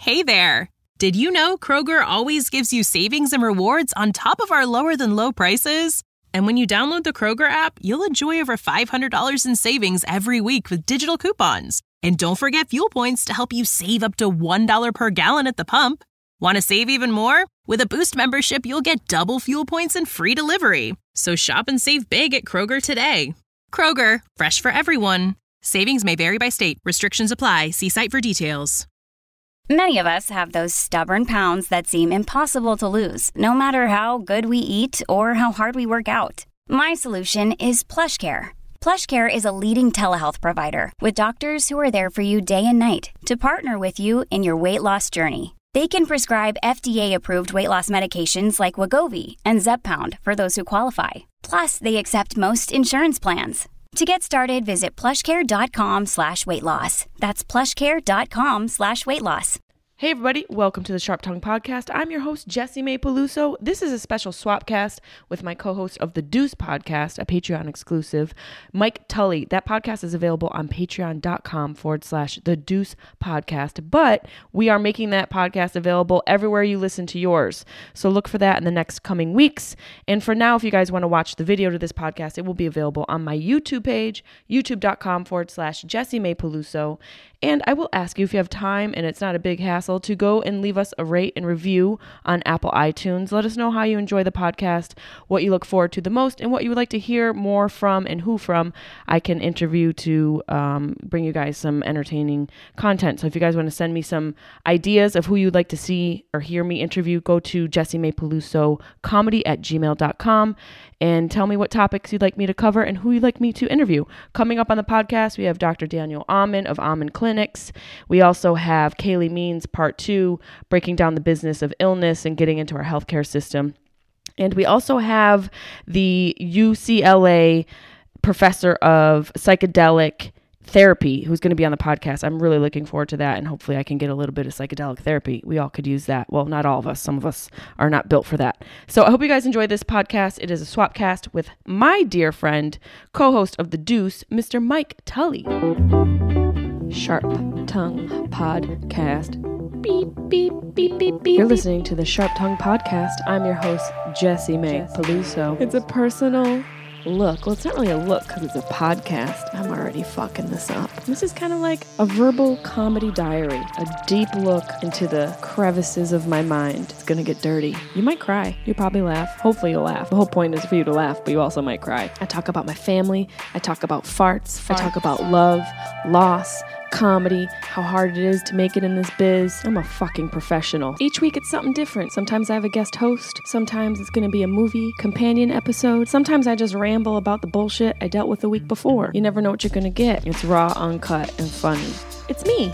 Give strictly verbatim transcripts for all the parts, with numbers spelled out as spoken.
Hey there! Did you know Kroger always gives you savings and rewards on top of our lower-than-low prices? And when you download the Kroger app, you'll enjoy over five hundred dollars in savings every week with digital coupons. And don't forget fuel points to help you save up to one dollar per gallon at the pump. Want to save even more? With a Boost membership, you'll get double fuel points and free delivery. So shop and save big at Kroger today. Kroger, fresh for everyone. Savings may vary by state. Restrictions apply. See site for details. Many of us have those stubborn pounds that seem impossible to lose, no matter how good we eat or how hard we work out. My solution is PlushCare. PlushCare is a leading telehealth provider with doctors who are there for you day and night to partner with you in your weight loss journey. They can prescribe F D A-approved weight loss medications like Wegovy and Zepbound for those who qualify. Plus, they accept most insurance plans. To get started, visit plushcare.com slash weight loss. That's plushcare.com slash weight loss. Hey everybody, welcome to the Sharp Tongue Podcast. I'm your host, Jessie Mae Peluso. This is a special swapcast with my co-host of the Deuce Podcast, a Patreon exclusive, Mike Tully. That podcast is available on patreon.com forward slash the Deuce Podcast, but we are making that podcast available everywhere you listen to yours. So look for that in the next coming weeks. And for now, if you guys want to watch the video to this podcast, it will be available on my YouTube page, youtube.com forward slash Jessie Mae Peluso. And I will ask you if you have time and it's not a big hassle to go and leave us a rate and review on Apple iTunes. Let us know how you enjoy the podcast, what you look forward to the most, and what you would like to hear more from and who from I can interview to um, bring you guys some entertaining content. So if you guys want to send me some ideas of who you'd like to see or hear me interview, go to Jessie Mae Peluso comedy at gmail dot com and tell me what topics you'd like me to cover and who you'd like me to interview. Coming up on the podcast, we have Doctor Daniel Amen of Amen Clinics. We also have Kaylee Means Part two, breaking down the business of illness and getting into our healthcare system. And we also have the U C L A professor of psychedelic therapy who's going to be on the podcast. I'm really looking forward to that, and hopefully I can get a little bit of psychedelic therapy. We all could use that. Well, not all of us. Some of us are not built for that. So I hope you guys enjoy this podcast. It is a swapcast with my dear friend, co-host of The Deuce, Mister Mike Tully. Sharp Tongue Podcast. Beep, beep, beep, beep, beep. You're listening to the Sharp Tongue Podcast. I'm your host, Jessie Mae Peluso. It's a personal look. Well, it's not really a look because it's a podcast. I'm already fucking this up. This is kind of like a verbal comedy diary, a deep look into the crevices of my mind. It's gonna get dirty. You might cry. You'll probably laugh. Hopefully you'll laugh. The whole point is for you to laugh, but you also might cry. I talk about my family. I talk about farts. farts. I talk about love, loss, comedy, how hard it is to make it in this biz. I'm a fucking professional. Each week it's something different. Sometimes I have a guest host. Sometimes it's gonna be a movie companion episode. Sometimes I just ramble about the bullshit I dealt with the week before. You never know what you're gonna get. It's raw, uncut, and funny. It's me.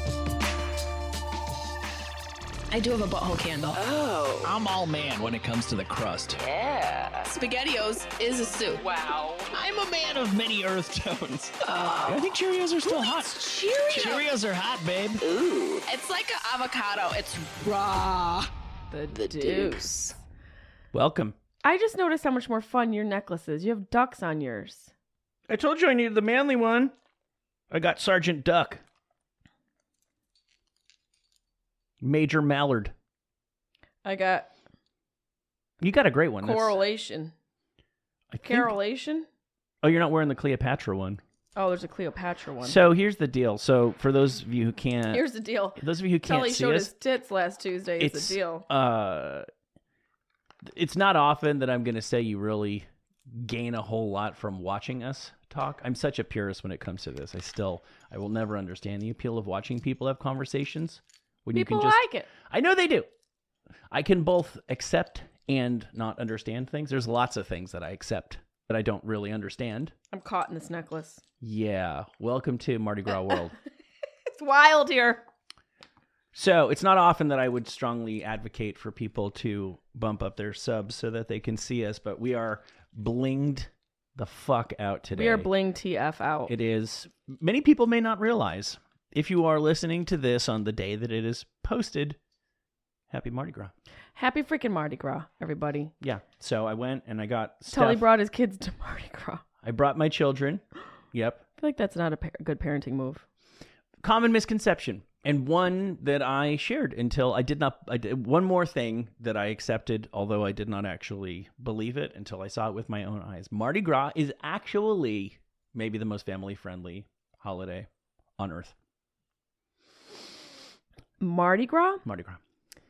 I do have a butthole candle. Oh. I'm all man when it comes to the crust. Yeah. SpaghettiOs is a soup. Wow. I'm a man of many earth tones. Oh. I think Cheerios are still hot. Cheerios? Cheerios are hot, babe. Ooh. It's like an avocado. It's raw. The, the deuce. deuce. Welcome. I just noticed how much more fun your necklace is. You have ducks on yours. I told you I needed the manly one. I got Sergeant Duck. Major Mallard. I got... You got a great one. Correlation. I think... Correlation? Oh, you're not wearing the Cleopatra one. Oh, there's a Cleopatra one. So here's the deal. So for those of you who can't... Here's the deal. Those of you who can't Tully see showed us... his tits last Tuesday is the deal. Uh, it's not often that I'm going to say you really gain a whole lot from watching us talk. I'm such a purist when it comes to this. I still... I will never understand the appeal of watching people have conversations. When People you can just, like it. I know they do. I can both accept and not understand things. There's lots of things that I accept that I don't really understand. I'm caught in this necklace. Yeah. Welcome to Mardi Gras world. It's wild here. So it's not often that I would strongly advocate for people to bump up their subs so that they can see us, but we are blinged the fuck out today. We are bling T F out. It is. Many people may not realize. If you are listening to this on the day that it is posted, happy Mardi Gras. Happy freaking Mardi Gras, everybody. Yeah. So I went and I got stuff. Tully brought his kids to Mardi Gras. I brought my children. Yep. I feel like that's not a pa- good parenting move. Common misconception. and one that I shared until I did not. I did one more thing that I accepted, although I did not actually believe it until I saw it with my own eyes. Mardi Gras is actually maybe the most family-friendly holiday on Earth. Mardi Gras? Mardi Gras.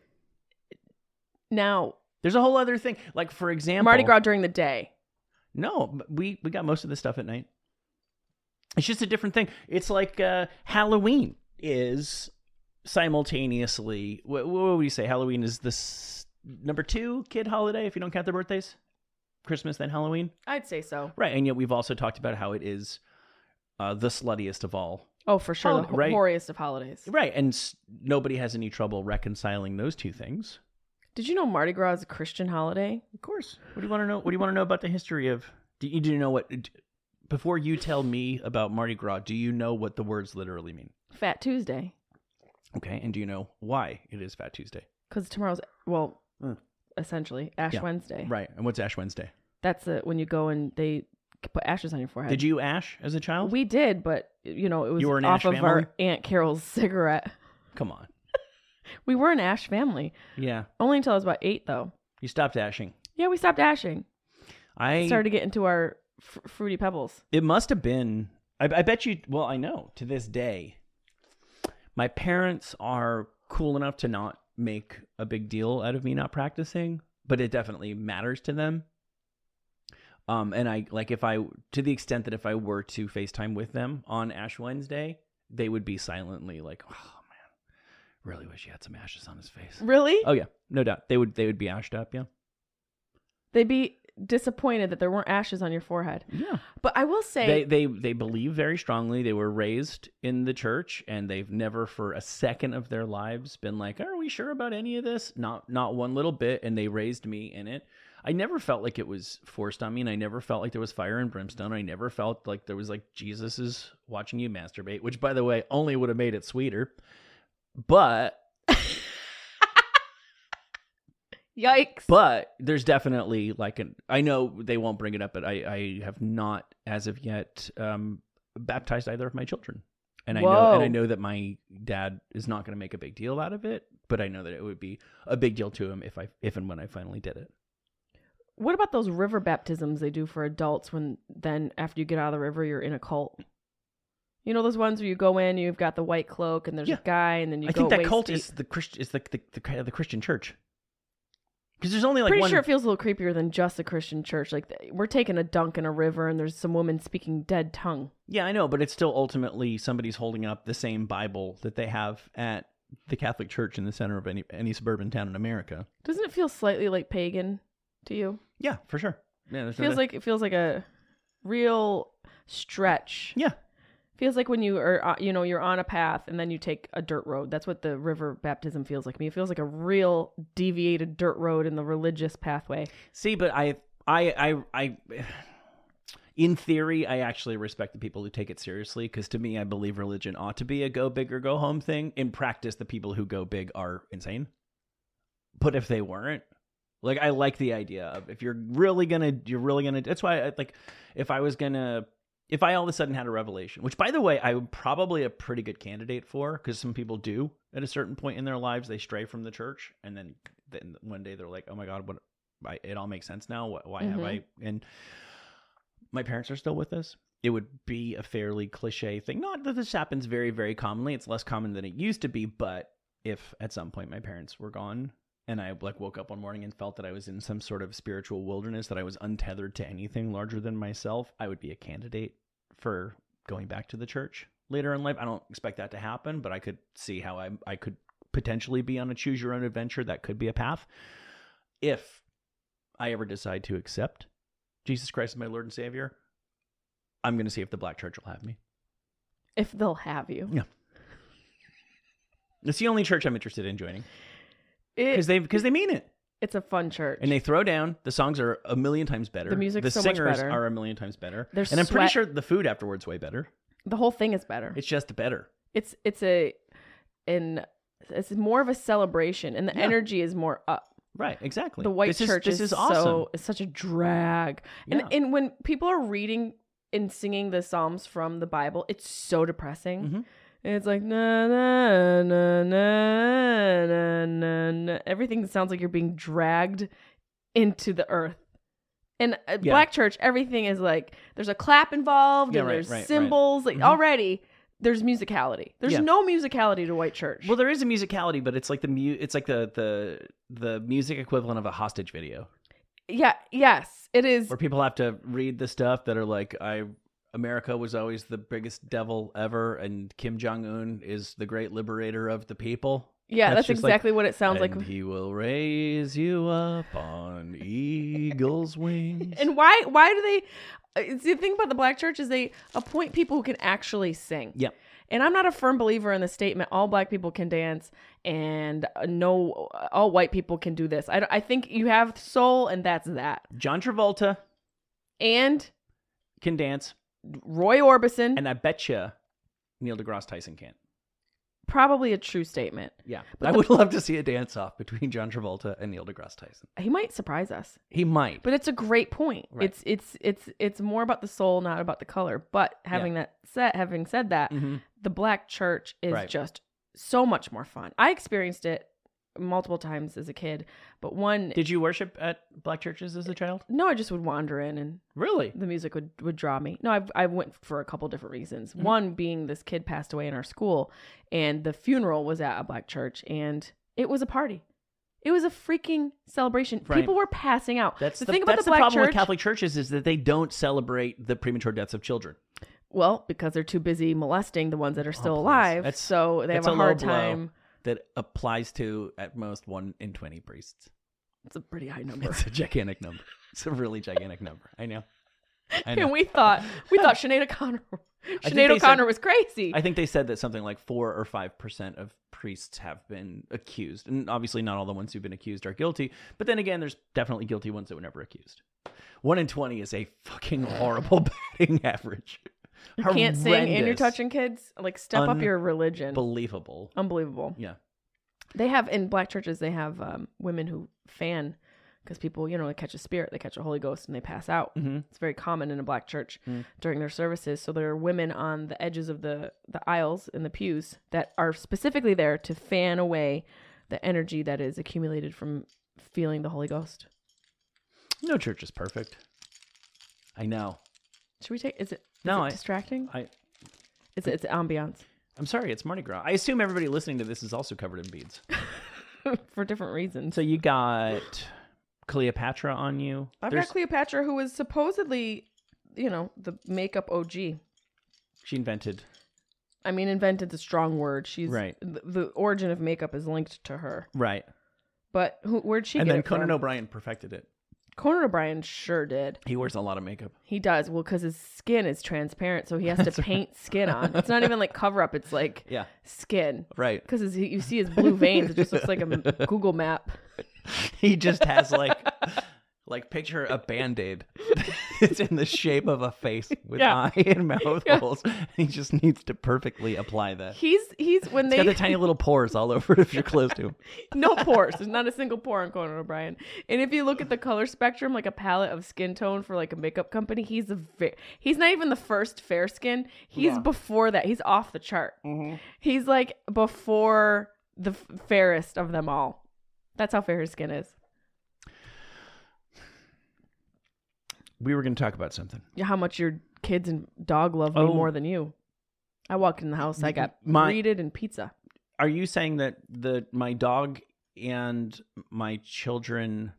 Now, there's a whole other thing. Like, for example, Mardi Gras during the day. No, we we got most of this stuff at night. It's just a different thing. It's like uh, Halloween is simultaneously. What, what would you say? Halloween is this number two kid holiday if you don't count their birthdays. Christmas, then Halloween. I'd say so. Right, and yet we've also talked about how it is uh, the sluttiest of all. Oh, for sure, Holiday, the right? hoariest of holidays. Right, and s- nobody has any trouble reconciling those two things. Did you know Mardi Gras is a Christian holiday? Of course. What do you want to know? What do you want to know about the history of? Do you, do you know what? Before you tell me about Mardi Gras, do you know what the words literally mean? Fat Tuesday. Okay, and do you know why it is Fat Tuesday? Because tomorrow's, well, Mm. essentially, Ash Yeah. Wednesday. Right, and what's Ash Wednesday? That's a, when you go and they put ashes on your forehead. Did you ash as a child? We did, but, you know, it was You were an off Ash of family? our Aunt Carol's cigarette. Come on. We were an Ash family. Yeah, Only until I was about eight, though. you stopped ashing. Yeah, we stopped ashing. I Started to get into our fr- Fruity Pebbles. It must have been. I, I bet you. Well, I know to this day, my parents are cool enough to not make a big deal out of me not practicing, but it definitely matters to them. Um, and I like if I to the extent that if I were to FaceTime with them on Ash Wednesday, they would be silently like, "Oh man, really wish he had some ashes on his face." Really? Oh yeah, no doubt they would. They would be ashed up. Yeah. They'd be disappointed that there weren't ashes on your forehead. Yeah. But I will say, They they they believe very strongly. They were raised in the church, and they've never for a second of their lives been like, "Are we sure about any of this?" Not not one little bit. And they raised me in it. I never felt like it was forced on me, and I never felt like there was fire and brimstone. I never felt like there was like Jesus is watching you masturbate, which, by the way, only would have made it sweeter. But yikes. But there's definitely like an, I know they won't bring it up, but I, I have not as of yet um, baptized either of my children. And I know, Whoa. and I know that my dad is not going to make a big deal out of it, but I know that it would be a big deal to him if I, if and when I finally did it. What about those river baptisms they do for adults when then after you get out of the river, you're in a cult? You know those ones where you go in, you've got the white cloak, and there's Yeah. a guy, and then you I go think that waist cult deep. is the Christ, is the, the, the, the Christian church. Because there's only like Pretty one. sure it feels a little creepier than just a Christian church. Like th- we're taking a dunk in a river, and there's some woman speaking dead tongue. Yeah, I know, but it's still ultimately somebody's holding up the same Bible that they have at the Catholic Church in the center of any any suburban town in America. Doesn't it feel slightly like pagan to you? Yeah, for sure. Yeah, there's no Feels doubt. like it feels like a real stretch. Yeah. Feels like when you are, uh, you know, you're on a path and then you take a dirt road. That's what the river baptism feels like to me. It feels like a real deviated dirt road in the religious pathway. See, but I, I, I, I, in theory, I actually respect the people who take it seriously because to me, I believe religion ought to be a go big or go home thing. In practice, the people who go big are insane. But if they weren't, like, I like the idea of if you're really gonna, you're really gonna. That's why, I, like, if I was gonna. If I all of a sudden had a revelation, which, by the way, I'm probably a pretty good candidate for, because some people do at a certain point in their lives, they stray from the church, and then, then one day they're like, "Oh my God, what? I, it all makes sense now. Why, why Mhm. have I?" And my parents are still with us. It would be a fairly cliche thing. Not that this happens very, very commonly. It's less common than it used to be. But if at some point my parents were gone, and I like woke up one morning and felt that I was in some sort of spiritual wilderness, that I was untethered to anything larger than myself, I would be a candidate for going back to the church later in life. I don't expect that to happen, but I could see how I I could potentially be on a choose your own adventure. That could be a path. If I ever decide to accept Jesus Christ as my Lord and Savior, I'm going to see if the Black Church will have me. If they'll have you. Yeah. It's the only church I'm interested in joining. It, Because they because they mean it, it's a fun church. and they throw down. The songs are a million times better. The music's the so much singers better. are a million times better. There's and I'm pretty sweat- sure the food afterwards way better. the whole thing is better. It's just better. It's it's a an it's more of a celebration, and the Yeah. energy is more up. Right, exactly. The white this church is, is, this is awesome. so is such a drag. Yeah. And and when people are reading and singing the Psalms from the Bible, it's so depressing. Mhm. And it's like na na na na na na na. Everything sounds like you're being dragged into the earth. In uh, Yeah. Black church, everything is like there's a clap involved Yeah, and right, there's right, cymbals. right. Like Mhm. already there's musicality. There's Yeah. no musicality to white church. Well, there is a musicality, but it's like the mu- it's like the the the music equivalent of a hostage video, yeah, yes, it is. where people have to read the stuff that are like, I America was always the biggest devil ever, and Kim Jong Un is the great liberator of the people. Yeah, that's, just like, exactly what it sounds and like. he will raise you up on eagle's wings. And why why do they uh, see, the thing about the Black church is they appoint people who can actually sing. Yep. And I'm not a firm believer in the statement all Black people can dance and uh, no all white people can do this. I, I think you have soul and that's that. John Travolta And can dance, Roy Orbison, and I bet you Neil deGrasse Tyson can't. probably a true statement. Yeah, But I the- would love to see a dance off between John Travolta and Neil deGrasse Tyson. He might surprise us. He might. But it's a great point. Right. It's it's it's it's more about the soul, not about the color. But having that said, having said that, Mhm. the Black church is Right. just so much more fun. I experienced it multiple times as a kid, but one Did you worship at Black churches as a child? no, I just would wander in and Really? the music would, would draw me. No, I I went for a couple different reasons. Mm-hmm. One being this kid passed away in our school, and the funeral was at a Black church, and it was a party. It was a freaking celebration. Right. People were passing out. That's the, the, thing about that's the the Black problem church. with Catholic churches is that they don't celebrate the premature deaths of children. Well, because they're too busy molesting the ones that are still please. alive, That's- so they have that's a a hard low blow. time. That applies to at most one in twenty priests. It's a pretty high number. It's a gigantic number. It's a really gigantic number. I know. I know. And we thought we thought Sinead O'Connor, think Sinead they O'Connor said- was crazy. I think they said that something like four or five percent of priests have been accused, and obviously not all the ones who've been accused are guilty. But then again, there's definitely guilty ones that were never accused. One in twenty is a fucking horrible batting average. You can't sing and you're Horrendous. touching kids. Like step up your religion. Unbelievable. Unbelievable. Yeah. They have in Black churches. They have um, women who fan because people, you know, they catch a spirit, they catch a Holy Ghost, and they pass out. Mhm. It's very common in a Black church Mm. during their services. So there are women on the edges of the the aisles in the pews that are specifically there to fan away the energy that is accumulated from feeling the Holy Ghost. No church is perfect. I know. Should we take? Is it is No, it I- distracting? I. It's it's ambiance I'm sorry. It's Mardi Gras. I assume everybody listening to this is also covered in beads. for different reasons. So you got Cleopatra on you. I've There's- got Cleopatra, who was supposedly, you know, the makeup O G. She invented. I mean, invented's a strong word. She's Right. The, the origin of makeup is linked to her. Right. But who, where'd she and get then it Conan from? O'Brien perfected it. Conan O'Brien sure did. He wears a lot of makeup. He does. Well, because his skin is transparent, so he has to paint skin on. It's not even like cover up. It's like Yeah. skin. Right. Because you see his blue veins. It just looks like a m- Google map. He just has like, like picture a Band-Aid. It's in the shape of a face with Yeah. eye and mouth Yeah. holes. He just needs to perfectly apply that. He's he's when It's they got the tiny little pores all over it if you're close to him. no pores. There's not a single pore on Conan O'Brien. And if you look at the color spectrum, like a palette of skin tone for like a makeup company, he's a ve- he's not even the first fair skin. He's before that. He's off the chart. He's like before the f- fairest of them all. That's how fair his skin is. We were going to talk about something. Yeah, how much your kids and dog love me Oh. more than you. I walked in the house. I got My- greeted and pizza. Are you saying that the my dog and my children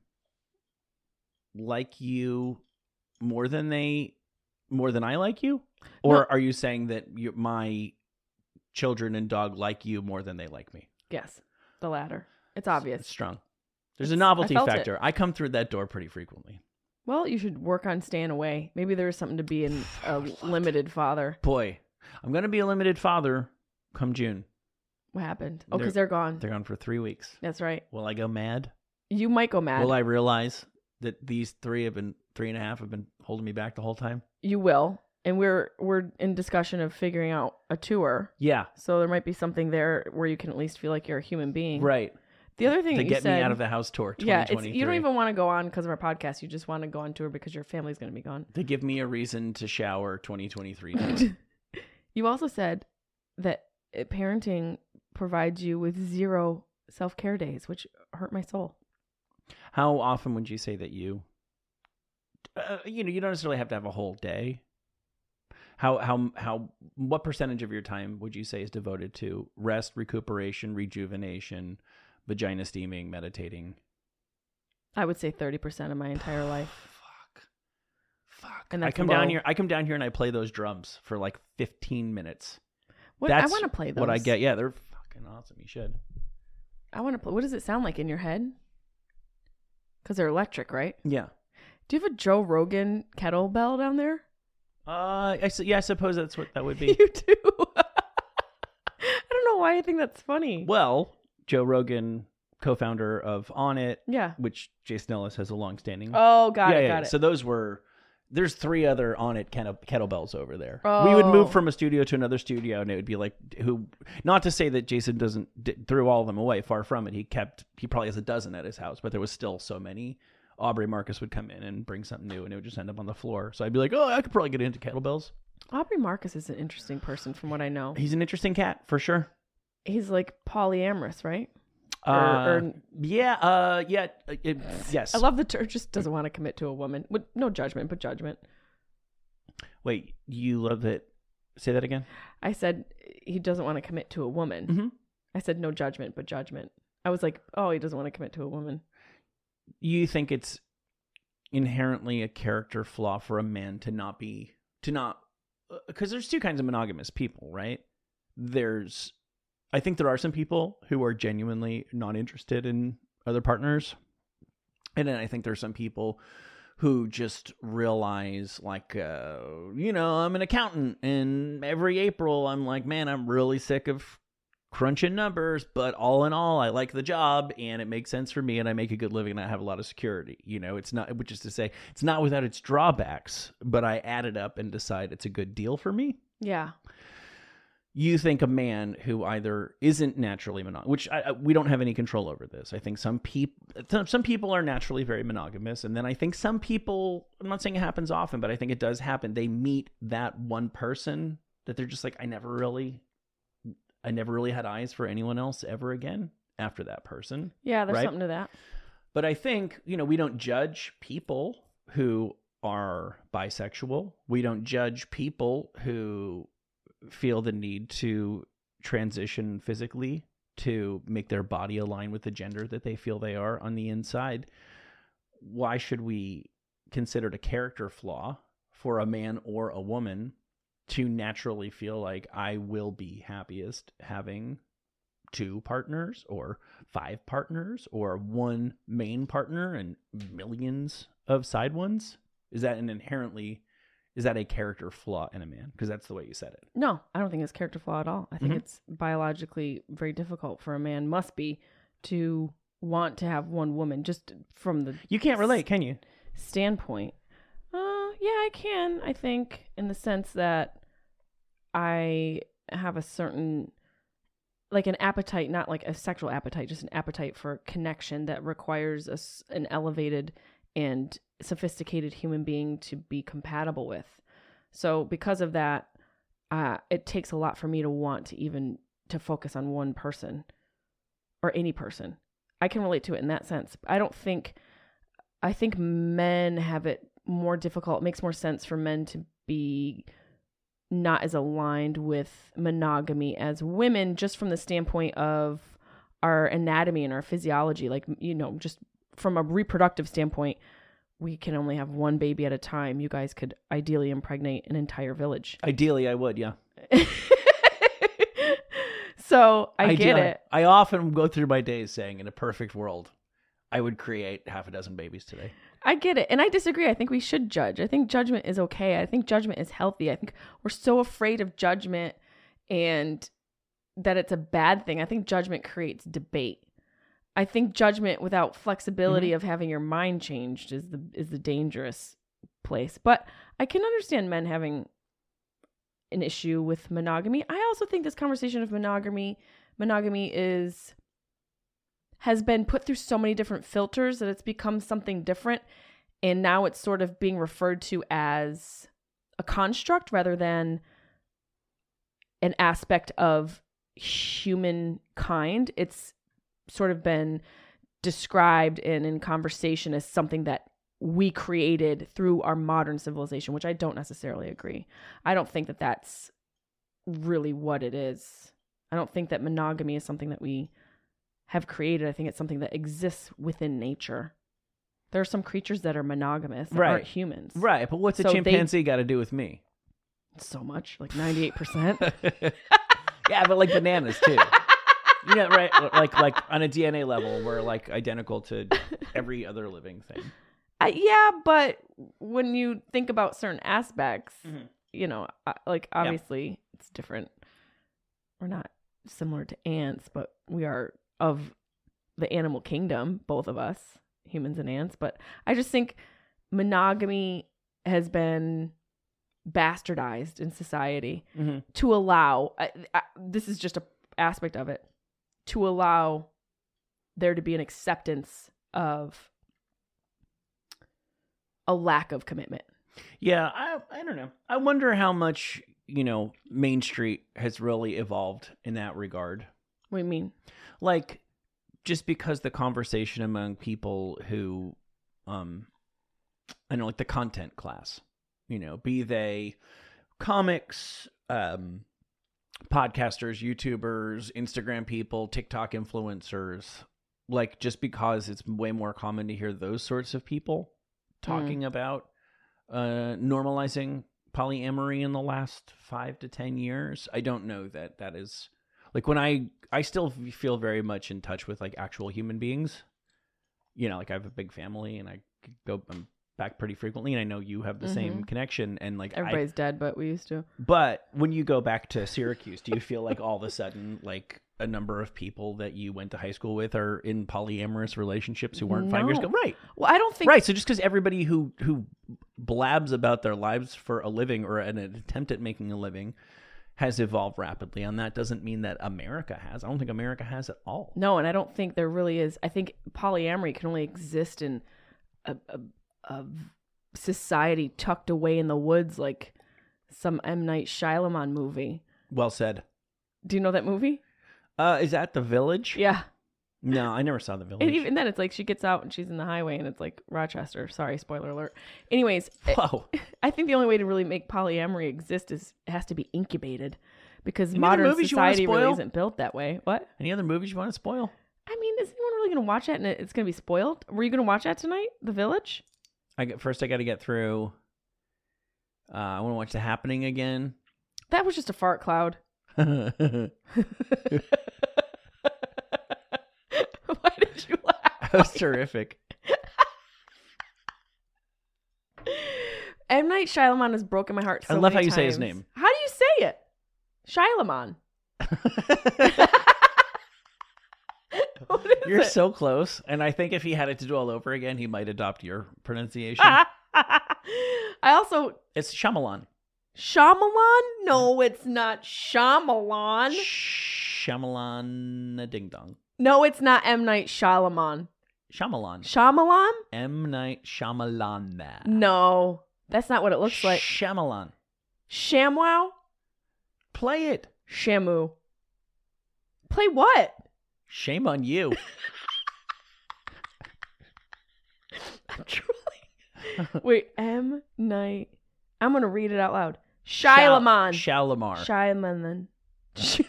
like you more than they more than I like you? Or No. are you saying that you, my children and dog like you more than they like me? Yes, the latter. It's It's obvious. strong. There's a It's- novelty I felt it. factor. I come through that door pretty frequently. Well, you should work on staying away. Maybe there's something to be in a limited father. Boy, I'm going to be a limited father come June. What happened? Oh, They're- because they're gone. They're gone for three weeks. That's right. Will I go mad? You might go mad. Will I realize that these three have been three and a half have been holding me back the whole time? You will. And we're we're in discussion of figuring out a tour. Yeah, So there might be something there where you can at least feel like you're a human being. right. The other thing To that you get said, me out of the house tour. yeah, it's, twenty twenty-three. you don't even want to go on because of our podcast. You just want to go on tour because your family's going to be gone. to give me a reason to shower twenty twenty-three. tour. You also said that it, parenting provides you with zero self-care days, which hurt my soul. How often would you say that you, uh, you know, you don't necessarily have to have a whole day. How, how, how, what percentage of your time would you say is devoted to rest, recuperation, rejuvenation, vagina steaming, meditating? I would say thirty percent of my entire life. Fuck. Fuck. And I that's come low. down here, I come down here and I play those drums for like fifteen minutes. What, That's I want to play those. what I get. Yeah, they're fucking awesome. You should. I want to play. What does it sound like in your head? Because they're electric, right? Yeah. Do you have a Joe Rogan kettlebell down there? Uh, I, su- yeah, I suppose that's what that would be. You do. I don't know why I think that's funny. Well, Joe Rogan, co-founder of On It, Yeah. which Jason Ellis has a long-standing. Oh, got yeah, it, yeah, got yeah. it. So those were. There's three other On It kettle- kettlebells over there. Oh. We would move from a studio to another studio, and it would be like who. Not to say that Jason doesn't d- threw all of them away. Far from it. He kept. He probably has a dozen at his house, but there was still so many. Aubrey Marcus would come in and bring something new, and it would just end up on the floor. So I'd be like, oh, I could probably get into kettlebells. Aubrey Marcus is an interesting person from what I know. He's an interesting cat for sure. He's like polyamorous, right? Uh, Or- or- yeah, uh, yeah, uh, it, yes. I love the term. Just doesn't want to commit to a woman. With no judgment, but judgment. Wait, you love it? Say that again. I said he doesn't want to commit to a woman. Mm-hmm. I said no judgment, but judgment. I was like, oh, he doesn't want to commit to a woman. You think it's inherently a character flaw for a man to not be to not because there's two kinds of monogamous people, right? There's, I think there are some people who are genuinely not interested in other partners, and then I think there's some people who just realize, like, uh, you know, I'm an accountant, and every April I'm like, man, I'm really sick of crunching numbers, but all in all, I like the job, and it makes sense for me, and I make a good living, and I have a lot of security. You know, it's not, which is to say, it's not without its drawbacks, but I add it up and decide it's a good deal for me. Yeah. You think a man who either isn't naturally monogamous, which I, I, we don't have any control over this. I think some people, some people are naturally very monogamous, and then I think some people, I'm not saying it happens often, but I think it does happen. They meet that one person that they're just like, I never really, I never really had eyes for anyone else ever again after that person. Yeah, there's right? something to that. But I think, you know, we don't judge people who are bisexual. We don't judge people who feel the need to transition physically to make their body align with the gender that they feel they are on the inside. Why should we consider it a character flaw for a man or a woman to naturally feel like I will be happiest having two partners or five partners or one main partner and millions of side ones? Is that an inherently Is that a character flaw in a man? Because that's the way you said it. No, I don't think it's character flaw at all. I think Mhm. it's biologically very difficult for a man, must be, to want to have one woman, just from the You can't relate, can you? standpoint. Uh, yeah, I can, I think, in the sense that I have a certain, like an appetite, not like a sexual appetite, just an appetite for connection that requires a s an elevated and sophisticated human being to be compatible with. So because of that, uh, it takes a lot for me to want to even to focus on one person or any person. I can relate to it in that sense. I don't think, I think men have it more difficult. It makes more sense for men to be not as aligned with monogamy as women, just from the standpoint of our anatomy and our physiology. Like, you know, just from a reproductive standpoint, we can only have one baby at a time. You guys could ideally impregnate an entire village. Ideally, I would, yeah. So I Ideally, get it. I often go through my days saying, in a perfect world, I would create half a dozen babies today. I get it. And I disagree. I think we should judge. I think judgment is okay. I think judgment is healthy. I think we're so afraid of judgment and that it's a bad thing. I think judgment creates debate. I think judgment without flexibility Mm-hmm. of having your mind changed is the is the dangerous place. But I can understand men having an issue with monogamy. I also think this conversation of monogamy monogamy is has been put through so many different filters that it's become something different, and now it's sort of being referred to as a construct rather than an aspect of humankind. It's sort of been described in, in conversation as something that we created through our modern civilization, which I don't necessarily agree. I don't think that that's really what it is. I don't think that monogamy is something that we have created. I think it's something that exists within nature. There are some creatures that are monogamous that Right. aren't humans. Right, but what's a So they- chimpanzee got to do with me? So much, like ninety-eight percent. Yeah, but like bananas too. You know, right? Like like on a D N A level, we're like identical to every other living thing. Uh, yeah, but when you think about certain aspects, Mhm. you know, uh, like obviously it's different. We're not similar to ants, but we are of the animal kingdom, both of us, humans and ants. But I just think monogamy has been bastardized in society Mm-hmm. to allow, I, I, this is just a aspect of it, to allow there to be an acceptance of a lack of commitment. Yeah, I I don't know. I wonder how much, you know, Main Street has really evolved in that regard. What do you mean? Like, just because the conversation among people who, um, I know, like the content class, you know, be they comics, um, podcasters, YouTubers, Instagram people, TikTok influencers, like just because it's way more common to hear those sorts of people talking about uh, normalizing polyamory in the last five to ten years. I don't know that that is like when I I still feel very much in touch with like actual human beings. You know, like I have a big family and I go I'm back pretty frequently, and I know you have the same Mhm. connection. And like I, Everybody's dead, but we used to. but when you go back to Syracuse, do you feel like all of a sudden, like a number of people that you went to high school with are in polyamorous relationships who weren't five years No. ago? Right. Well, I don't think. Right. So just because everybody who, who blabs about their lives for a living or an attempt at making a living has evolved rapidly, and that doesn't mean that America has. I don't think America has at all. No, and I don't think there really is. I think polyamory can only exist in a, a, a society tucked away in the woods, like some M. Night Shyamalan movie. Well said. Do you know that movie? Uh, is that The Village? Yeah. No, I never saw The Village. And even then, it's like she gets out and she's in the highway and it's like Rochester. Sorry, spoiler alert. Anyways, it- Whoa. I think the only way to really make polyamory exist is it has to be incubated because Any other modern movies you wanna society really spoil? isn't built that way. What? Any other movies you want to spoil? I mean, is anyone really going to watch that and it- it's going to be spoiled? Were you going to watch that tonight? The Village? I get, first I got to get through. Uh, I want to watch The Happening again. That was just a fart cloud. Why did you laugh? That was terrific. M. Night Shyamalan has broken my heart so I love many how you say his times. name. How do you say it? Shyamalan. What is You're it? so close, and I think if he had it to do all over again, he might adopt your pronunciation. I also It's Shyamalan. Shyamalan? No, it's not Shyamalan. Shyamalan Ding Dong. No, it's not M. Night Shyamalan. Shyamalan. Shyamalan? M. Night Shyamalan. No, that's not what it looks like. Shyamalan. ShamWow? Play it. Shamu. Play what? Shame on you. I'm truly. Wait, M. Night. I'm going to read it out loud. Shyamalan. Shalamar. Shyamalan. Sh-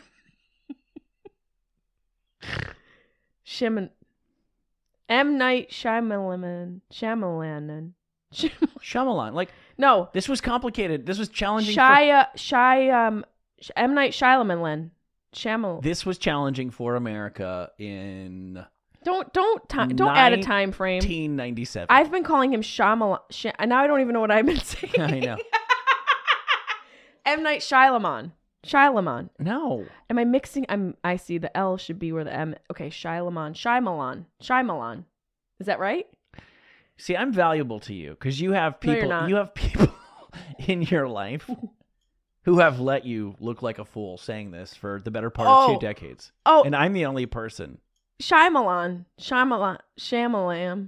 Shaman. M. Night Shyamalan. Shyamalan. Sh- Shyamalan. Like, no. this was complicated. This was challenging. For, Shy. Shy. Um. Sh- M. Night Shyamalan. Shamal. this was challenging for America in Don't don't time. Don't add a time frame. nineteen ninety-seven. I've been calling him Shyamalan. Sh- and now I don't even know what I've been saying. I know. M. Night Shyamalan. Shyamalan. No. Am I mixing? I'm. I see the L should be where the M. Okay, Shyamalan. Shyamalan. Shyamalan. Is that right? See, I'm valuable to you because you have No, you're people. not. You have people in your life who have let you look like a fool saying this for the better part Oh. of two decades, Oh, and I'm the only person. Shyamalan. Shyamalan. Shamalam.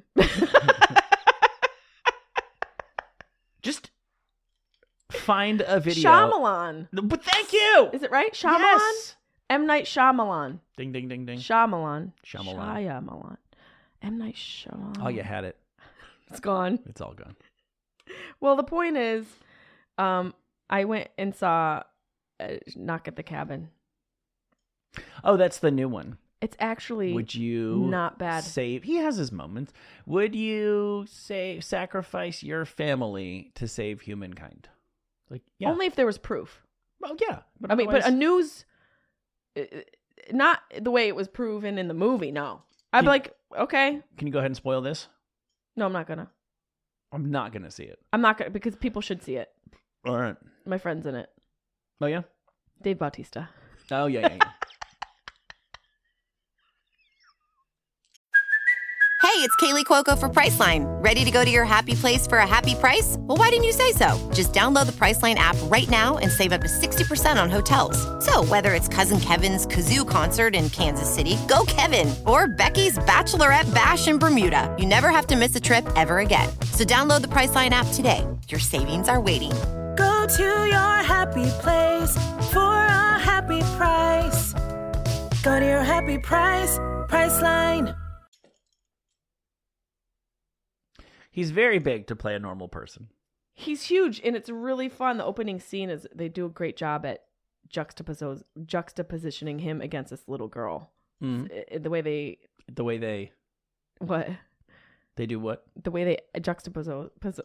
Just find a video. Shyamalan. But thank you. Is it right? Shyamalan. Yes. M. Night Shyamalan. Ding, ding, ding, ding. Shyamalan. Shyamalan. Shyamalan. M. Night Shyamalan. Oh, you had it. It's gone. It's all gone. Well, the point is, um, I went and saw uh, Knock at the Cabin. Oh, that's the new one. It's actually Would you not bad. Save? He has his moments. Would you say sacrifice your family to save humankind? Like, yeah. Only if there was proof. Well, yeah. But I mean, but a otherwise- news, uh, not the way it was proven in the movie. No, I'd Can- be like, okay, Can you go ahead and spoil this? no, I'm not gonna. I'm not gonna see it. I'm not gonna because people should see it. All right. My friend's in it. Oh yeah. Dave Bautista. Oh yeah. yeah, yeah. Hey, it's Kaylee Cuoco for Priceline. Ready to go to your happy place for a happy price? Well, why didn't you say so? Just download the Priceline app right now and save up to sixty percent on hotels. So whether it's Cousin Kevin's Kazoo Concert in Kansas City, go Kevin, or Becky's Bachelorette Bash in Bermuda, you never have to miss a trip ever again. So download the Priceline app today. Your savings are waiting. Go to your happy place for a happy price. Go to your happy price, Priceline. He's very big to play a normal person. He's huge, and it's really fun. The opening scene is they do a great job at juxtapose juxtapositioning him against this little girl. Mhm. I- The way they The way they what they do what? the way they juxtapose pose-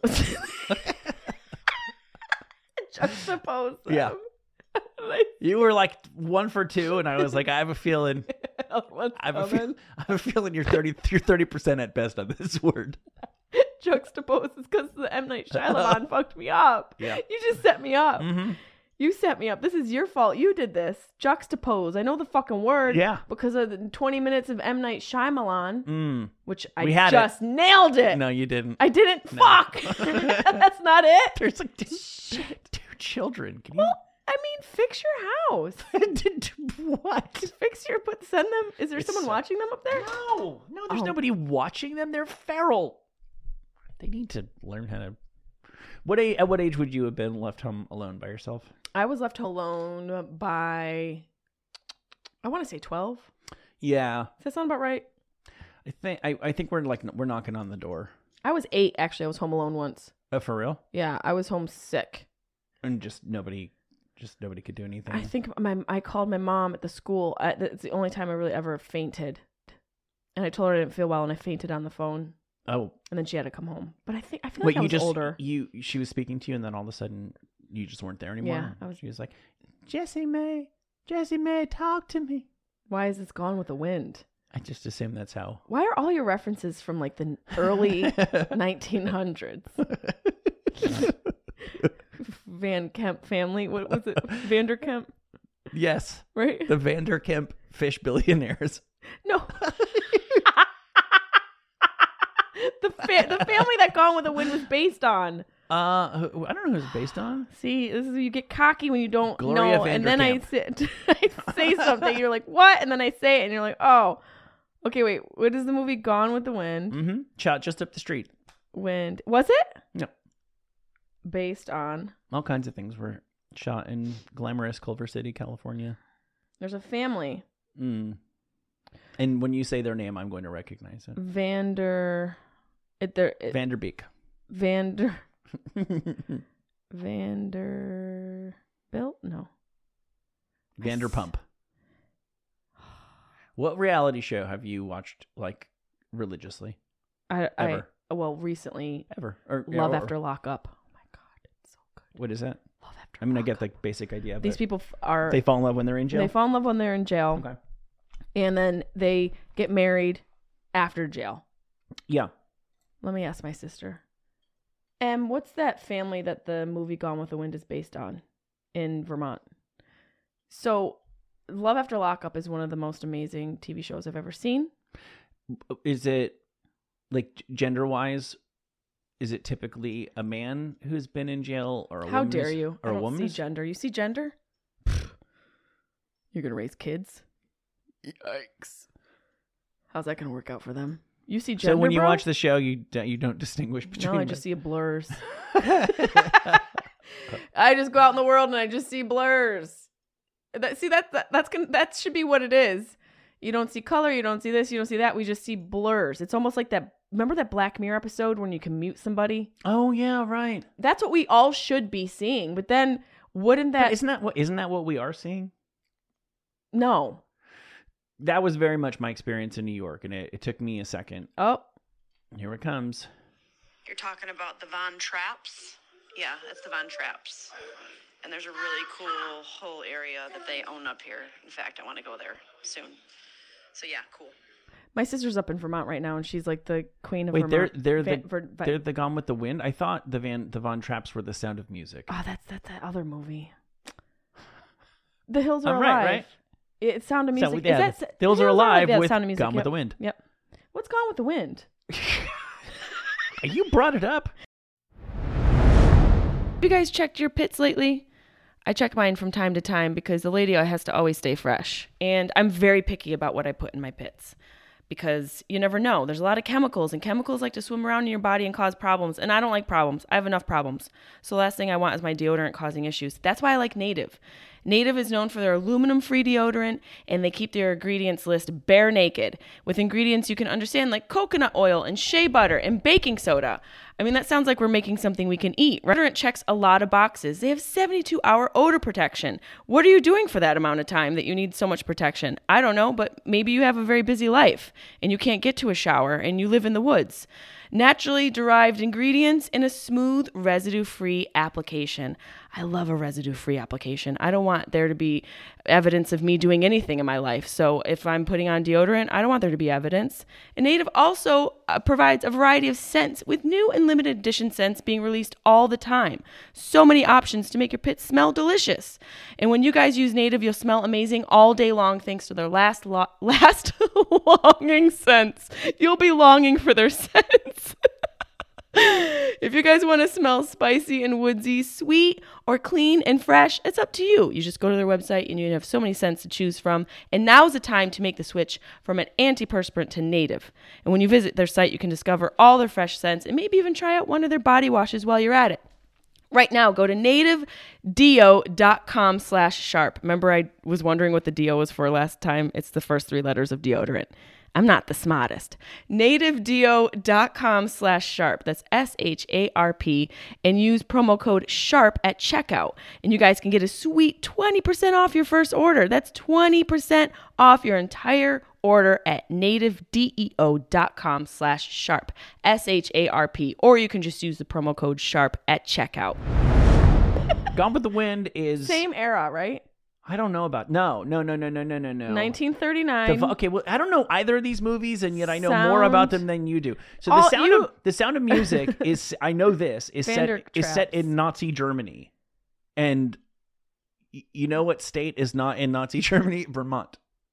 juxtapose. Yeah. them. You were like one for two, and I was like, I have a feeling. What's I have a, coming? feel, I have a feeling you're thirty. You're thirty percent at best on this word. Juxtapose is because the M. Night Shyamalan fucked me up. Yeah. You just set me up. Mm-hmm. You set me up. This is your fault. You did this. Juxtapose. I know the fucking word. Yeah. Because of the twenty minutes of M. Night Shyamalan, Mm. which I We had just nailed it. No, you didn't. I didn't. No. Fuck. That's not it. There's like two, two children. Can you? Well, I mean, fix your house. What? Fix your. Put. Send them. Is there It's someone so- watching them up there? No, no. There's Oh. nobody watching them. They're feral. They need to learn how to. What age, at what age would you have been left home alone by yourself? I was left alone by. I want to say twelve. Yeah, Does that sound about right? I think I, I think we're like we're knocking on the door. I was eight. Actually, I was home alone once. Oh, for real? Yeah, I was homesick. And just nobody, just nobody could do anything. I think my I called my mom at the school. I, it's the only time I really ever fainted, and I told her I didn't feel well, and I fainted on the phone, Oh, and then she had to come home. But I think I feel wait, like I you was just older. you she was speaking to you, and then all of a sudden you just weren't there anymore. Yeah, I was- She was like, Jessie May, Jessie May, talk to me. Why is this Gone with the Wind? I just assume that's how. Why are all your references from like the early nineteen hundreds? Van Kemp family. What was it? Vanderkemp, Yes, right? the Vanderkemp fish billionaires. No. the fa- the family that Gone with the Wind was based on. Uh, who- I don't know who it's based on. See, this is you get cocky when you don't Gloria know, and then I Vanderkamp. say, I say something, you're like, "What?" And then I say it, and you're like, "Oh, okay, wait. What is the movie Gone with the Wind? Mm-hmm. Shot just up the street. Wind was it No, based on?" all kinds of things were shot in glamorous Culver City, California. There's a family, Mm. And when you say their name, I'm going to recognize it. Vander, it there it, Vanderbeek. Vander Vanderbilt. No, Vanderpump. What reality show have you watched like religiously? I Ever. I well recently Ever? Or Love or- After Lockup. Oh my god, it's so good. What is that? Love After. I mean, I get Lockup. the basic idea of These it. people f- are They fall in love when they're in jail. they fall in love when they're in jail. Okay. And then they get married after jail. Yeah. Let me ask my sister. Um, what's that family that the movie Gone with the Wind is based on in Vermont? So, Love After Lockup is one of the most amazing T V shows I've ever seen. Is it like gender wise? Is it typically a man who's been in jail, or a How woman dare who's- you? or I a don't woman? see who's- gender. You see gender? Pfft. You're gonna raise kids. Yikes! How's that gonna work out for them? You see gender, So when you bro? watch the show, you don't, you don't distinguish between. No, I them. just see blurs. I just go out in the world and I just see blurs. That, see, that, that that's gonna, that should be what it is. You don't see color, you don't see this, you don't see that. We just see blurs. It's almost like that. Remember that Black Mirror episode when you can mute somebody? Oh yeah, right. That's what we all should be seeing. But then wouldn't that? But isn't that what? Isn't that what we are seeing? No. That was very much my experience in New York, and it, it took me a second. Oh, here it comes. You're talking about the Von Traps? Yeah, it's the Von Traps. And there's a really cool whole area that they own up here. In fact, I want to go there soon. So yeah, cool. my sister's up in Vermont right now, and she's like the queen of Wait, Vermont. they're they're Van, the Ver, they're the Gone with the Wind. I thought the Van the Von Traps were the Sound of Music. Oh, that's that's that other movie. The Hills Are I'm Alive. right, right? It's Sound of Music. So, Is yeah, that, the Hills Are Alive yeah, with Sound of Music. Gone yep. with the Wind. Yep. What's Gone with the Wind? You brought it up. Have you guys checked your pits lately? I check mine from time to time because the lady has to always stay fresh. And I'm very picky about what I put in my pits because you never know. There's a lot of chemicals, and chemicals like to swim around in your body and cause problems. And I don't like problems. I have enough problems. So the last thing I want is my deodorant causing issues. That's why I like Native. Native is known for their aluminum-free deodorant, and they keep their ingredients list bare naked with ingredients you can understand like coconut oil and shea butter and baking soda. I mean, that sounds like we're making something we can eat. Deodorant checks a lot of boxes. They have seventy-two hour odor protection. What are you doing for that amount of time that you need so much protection? I don't know, but maybe you have a very busy life and you can't get to a shower and you live in the woods. Naturally derived ingredients in a smooth, residue-free application. I love a residue-free application. I don't want there to be evidence of me doing anything in my life. So if I'm putting on deodorant, I don't want there to be evidence. And Native also uh, provides a variety of scents with new and limited edition scents being released all the time. So many options to make your pits smell delicious. And when you guys use Native, you'll smell amazing all day long thanks to their last lo- last longing scents. You'll be longing for their scents. If you guys want to smell spicy and woodsy, sweet, or clean and fresh, it's up to you. You just go to their website and you have so many scents to choose from. And now's the time to make the switch from an antiperspirant to Native. And when you visit their site, you can discover all their fresh scents and maybe even try out one of their body washes while you're at it. Right now, go to nativedeo.com slash sharp. Remember, I was wondering what the D O was for last time? It's the first three letters of deodorant. I'm not the smartest. nativedeo.com slash sharp. That's S H A R P. And use promo code SHARP at checkout. And you guys can get a sweet twenty percent off your first order. That's twenty percent off your entire order at nativedeo.com slash sharp. S H A R P. Or you can just use the promo code SHARP at checkout. Gone with the Wind is... Same era, right? I don't know about... No, no, no, no, no, no, no, no. nineteen thirty-nine. The, okay, well, I don't know either of these movies, and yet I know more Sound- about them than you do. So the All- sound you- of the Sound of Music is, I know this is set Vander is set Traps. in Nazi Germany, and y- you know what state is not in Nazi Germany? Vermont.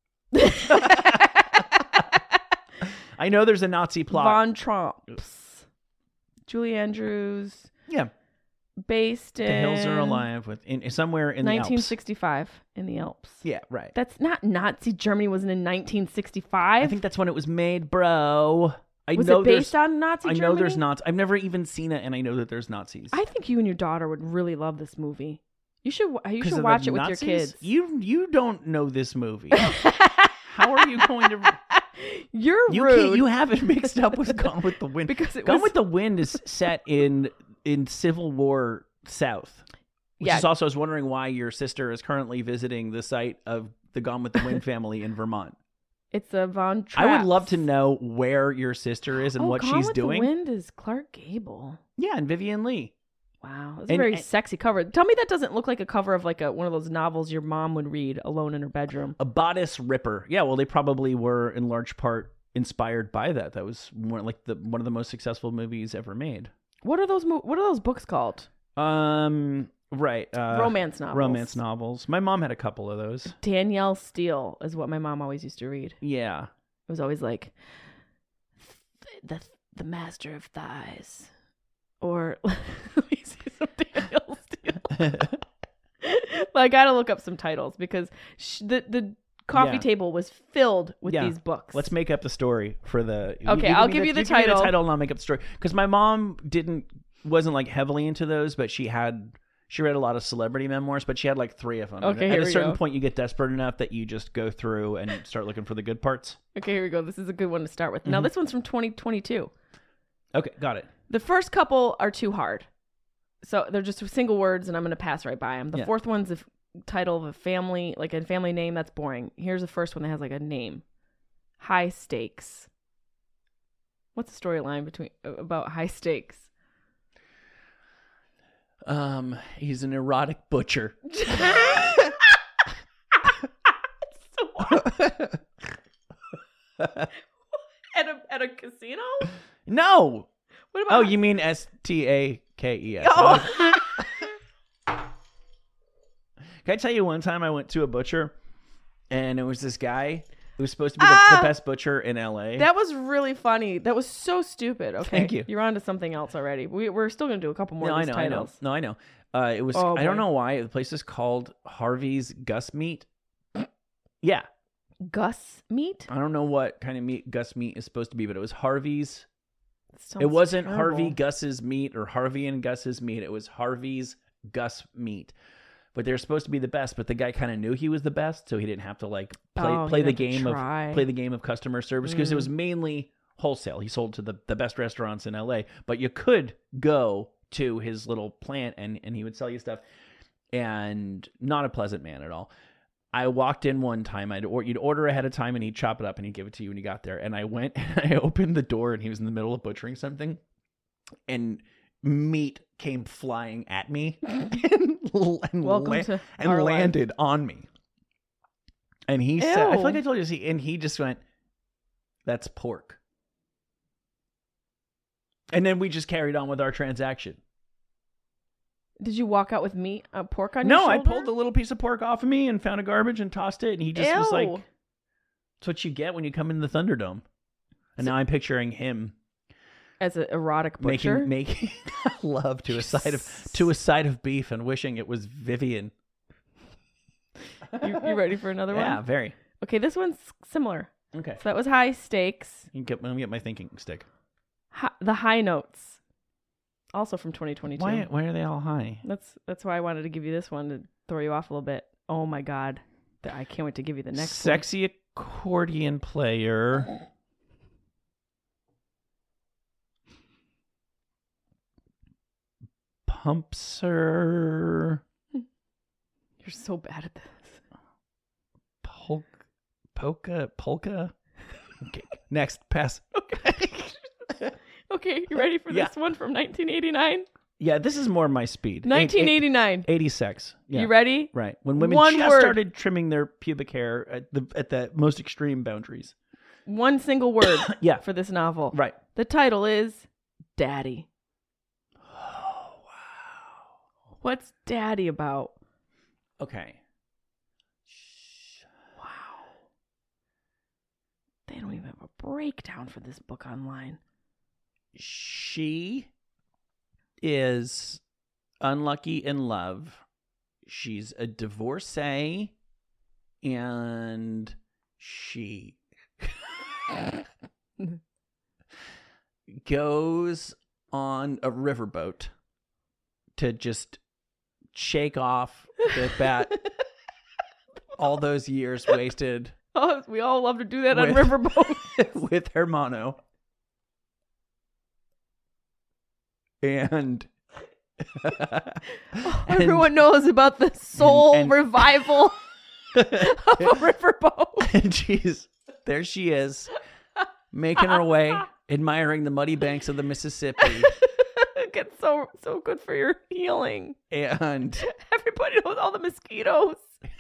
I know there's a Nazi plot. Von Trumps. Julie Andrews. Yeah, Based in the hills are alive with in somewhere in the nineteen Alps. sixty-five in the Alps. Yeah, right. That's not Nazi Germany wasn't in nineteen sixty-five. I think that's when it was made, bro. I was know it based there's- on Nazi I Germany? know there's Nazis. I've never even seen it, and I know that there's Nazis. I think you and your daughter would really love this movie. You should you 'Cause should of watch the it with Nazis? your kids. You you don't know this movie. How are you going to? You're You rude. can't, you have it mixed up with Gone with the Wind. Because it Gone was- with the Wind is set in in Civil War South, which Yeah. is also I was wondering why your sister is currently visiting the site of the Gone with the Wind family in Vermont. It's a Von Traps. I would love to know where your sister is and oh, what Gone she's with doing. The Wind is Clark Gable. Yeah, and Vivian Lee. Wow, that's a And- very and- sexy cover. Tell me that doesn't look like a cover of like a one of those novels your mom would read alone in her bedroom. A Bodice Ripper. Yeah, well, they probably were in large part inspired by that. That was one, like the one of the most successful movies ever made. What are those? Mo- what are those books called? Um, right. Uh, Romance novels. Romance novels. My mom had a couple of those. Danielle Steele is what my mom always used to read. Yeah. It was always like the the Master of Thighs, or let me see some Danielle Steele. Well, I gotta look up some titles because sh- the the coffee Yeah. table was filled with Yeah. these books. Let's make up the story for the. Okay, I'll give you the Give me the title. title, and I'll make up the story. Because my mom didn't wasn't like heavily into those, but she had She read a lot of celebrity memoirs, but she had like three of them. Okay, At here a we certain go. point, you get desperate enough that you just go through and start looking for the good parts. Okay, here we go. This is a good one to start with. Now, this one's from twenty twenty-two. Okay, got it. The first couple are too hard. So they're just single words, and I'm going to pass right by them. The Yeah. fourth one's the f- title of a family, like a family name. That's boring. Here's the first one that has like a name. High Stakes. What's the storyline between about High Stakes? Um, he's an erotic butcher. at a at a casino? No. What about Oh, you mean S T A K E S. Oh. Can I tell you one time I went to a butcher and it was this guy who was supposed to be the, Ah! the best butcher in L A. That was really funny. That was so stupid. Okay. Thank you. You're on to something else already. We, we're still going to do a couple more no, of I these know, titles. I know. No, I know. Uh, it was, Oh, I don't boy. know why. The place is called Harvey's Gus Meat. Yeah. Gus meat? I don't know what kind of meat Gus Meat is supposed to be, but it was Harvey's. Sounds It wasn't terrible. Harvey Gus's Meat or Harvey and Gus's Meat. It was Harvey's Gus Meat. But they were supposed to be the best, but the guy kind of knew he was the best, so he didn't have to like play Oh, play he the had to game try. of play the game of customer service because it Mm. was mainly wholesale. He sold to the, the best restaurants in L A, but you could go to his little plant and, and he would sell you stuff. And not a pleasant man at all. I walked in one time. I'd or you'd order ahead of time and he'd chop it up and he'd give it to you when you got there. And I went and I opened the door and he was in the middle of butchering something, and meat came flying at me and, and, Welcome la- to and our life. landed on me. And he said, "I feel Ew. like I told you this," he- and he just went, "That's pork." And then we just carried on with our transaction. Did you walk out with meat, uh, pork on your No, shoulder? I pulled a little piece of pork off of me and found a garbage and tossed it. And he just was like, Ew. "That's what you get when you come in the Thunderdome." And now I'm picturing him As an erotic butcher? making making love to a side of to a side of beef and wishing it was Vivian. you, you ready for another Yeah, one? very. Okay, this one's similar. Okay. So that was High Stakes. You can get, let me get my thinking stick. Hi, the High Notes. Also from twenty twenty-two. Why why are they all high? That's that's why I wanted to give you this one to throw you off a little bit. Oh my god. Th- I can't wait to give you the next Sexy accordion player. Pumpser. one. You're so bad at this. Pol- polka. Polka. Okay. Next. Pass. Okay, you ready for Yeah. this one from nineteen eighty-nine? Yeah, this is more my speed. nineteen eighty-nine. eighty sex. Yeah. You ready? Right. When women One just word. started trimming their pubic hair at the at the most extreme boundaries. One single word Yeah. for this novel. Right. The title is Daddy. Oh, wow. What's Daddy about? Okay. Wow. They don't even have a breakdown for this book online. She is unlucky in love. She's a divorcee, and she goes on a riverboat to just shake off the bat all those years wasted Oh, we all love to do that on With- riverboat. with her mono. And Everyone knows about the soul and- revival of a riverboat. and she's there she is making her way, admiring the muddy banks of the Mississippi. It gets so so good for your healing. And Everybody knows all the mosquitoes.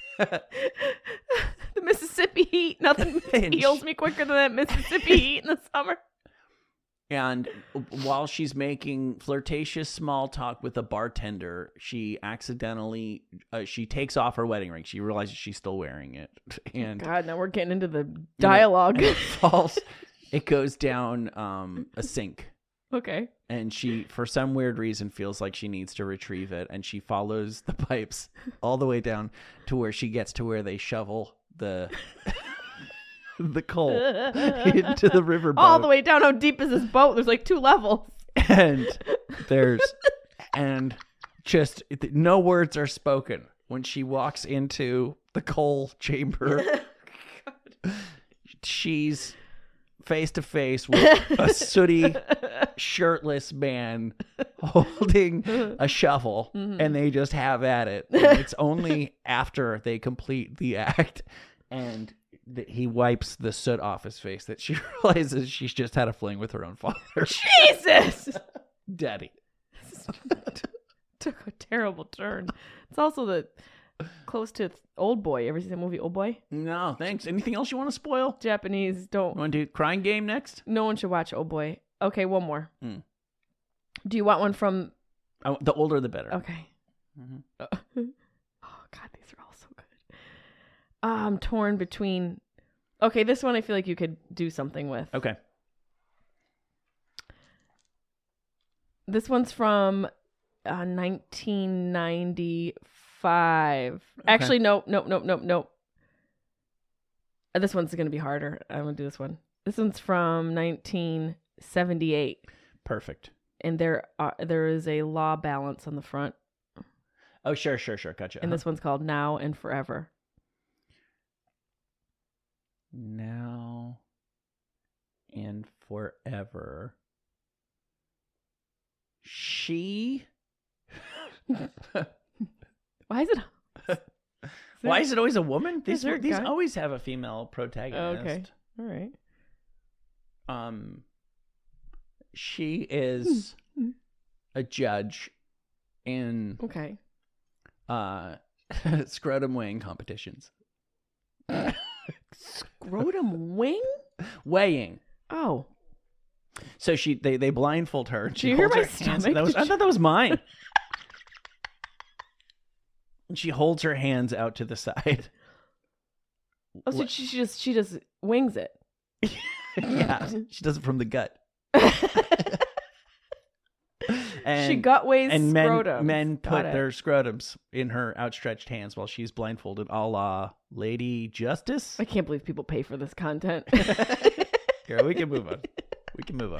The Mississippi heat. Nothing And heals sh- me quicker than that Mississippi heat in the summer. and while she's making flirtatious small talk with a bartender, she accidentally uh, she takes off her wedding ring. She realizes she's still wearing it, and God, now we're getting into the dialogue. and it falls. It goes down um, a sink. Okay. And she, for some weird reason, feels like she needs to retrieve it. And she follows the pipes all the way down to where she gets to where they shovel the the coal into the riverboat. All the way down. How deep is this boat? There's like two levels. And there's and just no words are spoken when she walks into the coal chamber. She's face to face with a sooty, shirtless man holding a shovel, mm-hmm. and they just have at it. And it's only after they complete the act and th- he wipes the soot off his face that she realizes she's just had a fling with her own father. Jesus! Daddy. Took a terrible turn. It's also the close to Old Boy. Ever seen the movie Old Boy? No, thanks. Anything else you want to spoil? Japanese don't. You want to do Crying Game next? No one should watch Old Boy. Okay, one more. Mm. Do you want one from? Oh, the older the better. Okay. Mm-hmm. Oh God, these are all so good. Uh, I'm torn between. Okay, this one I feel like you could do something with. Okay. This one's from uh, nineteen ninety-five. Okay. Actually, nope, nope, nope, nope, nope. Uh, this one's going to be harder. I'm going to do this one. This one's from nineteen seventy-eight. Perfect. And there are, there is a law balance on the front. Oh, sure, sure, sure. Gotcha. And uh-huh. this one's called Now and Forever. Now and Forever. She. Why is it? Is Why there, is it always a woman? These there a these guy? always have a female protagonist. Oh, okay. All right. Um. She is a judge in Okay. uh scrotum weighing competitions. Scrotum wing? Weighing. Oh. So she they, they blindfold her. Did you hear my stomach? That was, Did I you- thought that was mine. And she holds her hands out to the side. Oh, so she, she just she just wings it. Yeah, she does it from the gut. And, she gut weighs and men, scrotum. men Got put it. their scrotums in her outstretched hands while she's blindfolded, a la Lady Justice. I can't believe people pay for this content. Here, we can move on. We can move on.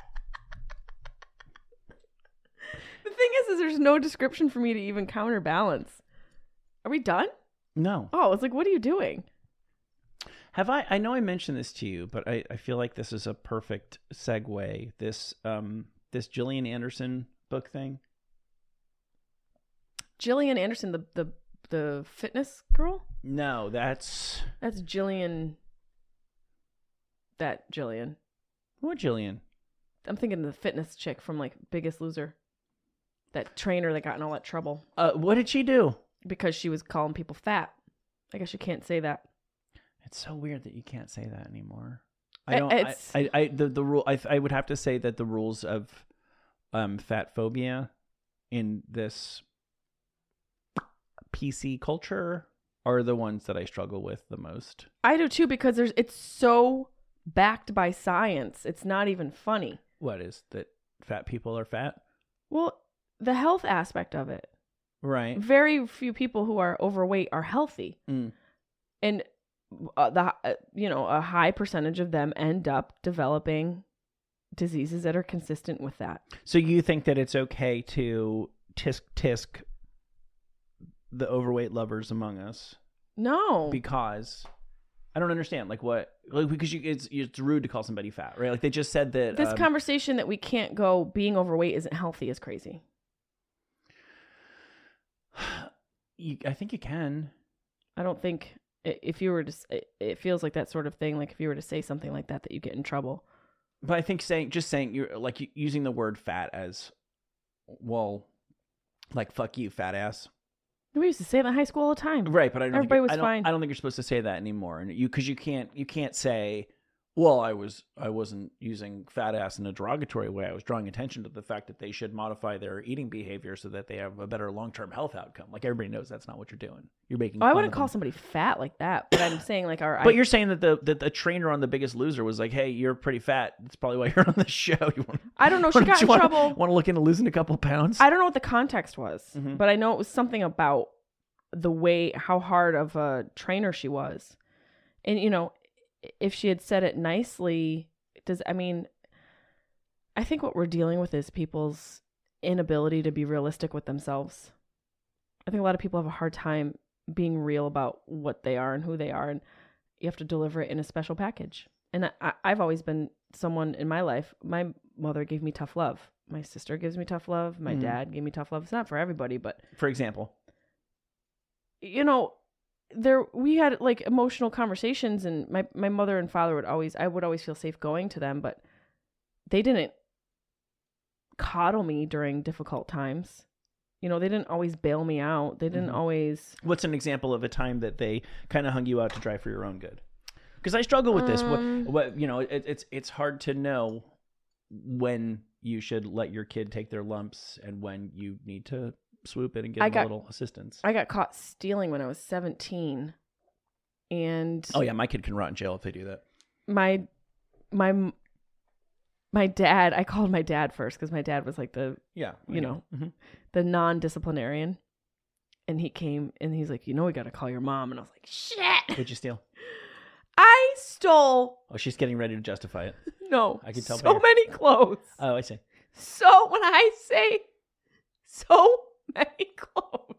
The thing is, is there's no description for me to even counterbalance. Are we done? No. Oh, it's like, what are you doing? Have I? I know I mentioned this to you, but I, I feel like this is a perfect segue. This um this Gillian Anderson book thing. Gillian Anderson, the the the fitness girl? No, that's That's Gillian. That Gillian. what Gillian? I'm thinking the fitness chick from like Biggest Loser. That trainer that got in all that trouble Uh, what did she do? because she was calling people fat. I guess you can't say that. It's so weird that you can't say that anymore. I I- don't. I, it's- I, I the the rule. I I would have to say that the rules of um fat phobia in this P C culture are the ones that I struggle with the most. I do too because there's it's so backed by science. It's not even funny. What is that? Fat people are fat, Well, the health aspect of it. right? Very few people who are overweight are healthy. Mm. And uh, the uh, you know, a high percentage of them end up developing diseases that are consistent with that. So you think that it's okay to tisk tisk the overweight lovers among us No. because I don't understand, like what, like because you, it's it's rude to call somebody fat, right? Like they just said that This um, conversation that we can't go being overweight isn't healthy is crazy. you, I think you can. I don't think i- if you were to, s- it- it feels like that sort of thing. Like if you were to say something like that, that you get in trouble. But I think saying, just saying, you're like u- using the word fat as, well, like fuck you, fat ass. We used to say that in high school all the time. Right, but I don't. Everybody think, was I don't, fine. I don't think you're supposed to say that anymore, and you because you can't you can't say, well, I was I wasn't using fat ass in a derogatory way. I was drawing attention to the fact that they should modify their eating behavior so that they have a better long term health outcome. Like everybody knows that's not what you're doing. You're making. Oh, I fun wouldn't of call them. somebody fat like that, but I'm saying like our. But I, you're saying that the that the trainer on The Biggest Loser was like, hey, you're pretty fat. That's probably why you're on the show. You want? I don't know. She got in want, trouble. Want to look into losing a couple pounds? I don't know what the context was, Mhm. but I know it was something about the way how hard of a trainer she was, and you know, if she had said it nicely, does I mean, I think what we're dealing with is people's inability to be realistic with themselves. I think a lot of people have a hard time being real about what they are and who they are, and you have to deliver it in a special package. And I, I've always been someone in my life. My mother gave me tough love. My sister gives me tough love. My mm. dad gave me tough love. It's not for everybody, but for example, you know, there we had like emotional conversations, and my, my mother and father would always, I would always feel safe going to them, but they didn't coddle me during difficult times. You know, they didn't always bail me out. They didn't mm-hmm. always. What's an example of a time that they kind of hung you out to dry for your own good? Because I struggle with this. Um, what, what you know, it, it's it's hard to know when you should let your kid take their lumps and when you need to swoop in and give I them got, a little assistance. I got caught stealing when I was seventeen, and oh yeah, my kid can rot in jail if they do that. My my my dad. I called my dad first because my dad was like the yeah, you know, know mm-hmm. the non-disciplinarian, and he came and he's like, you know, we got to call your mom, and I was like, shit. What'd you steal? I stole. Oh, she's getting ready to justify it. No, I can tell. So many clothes. Oh, I see. So when I say so many clothes,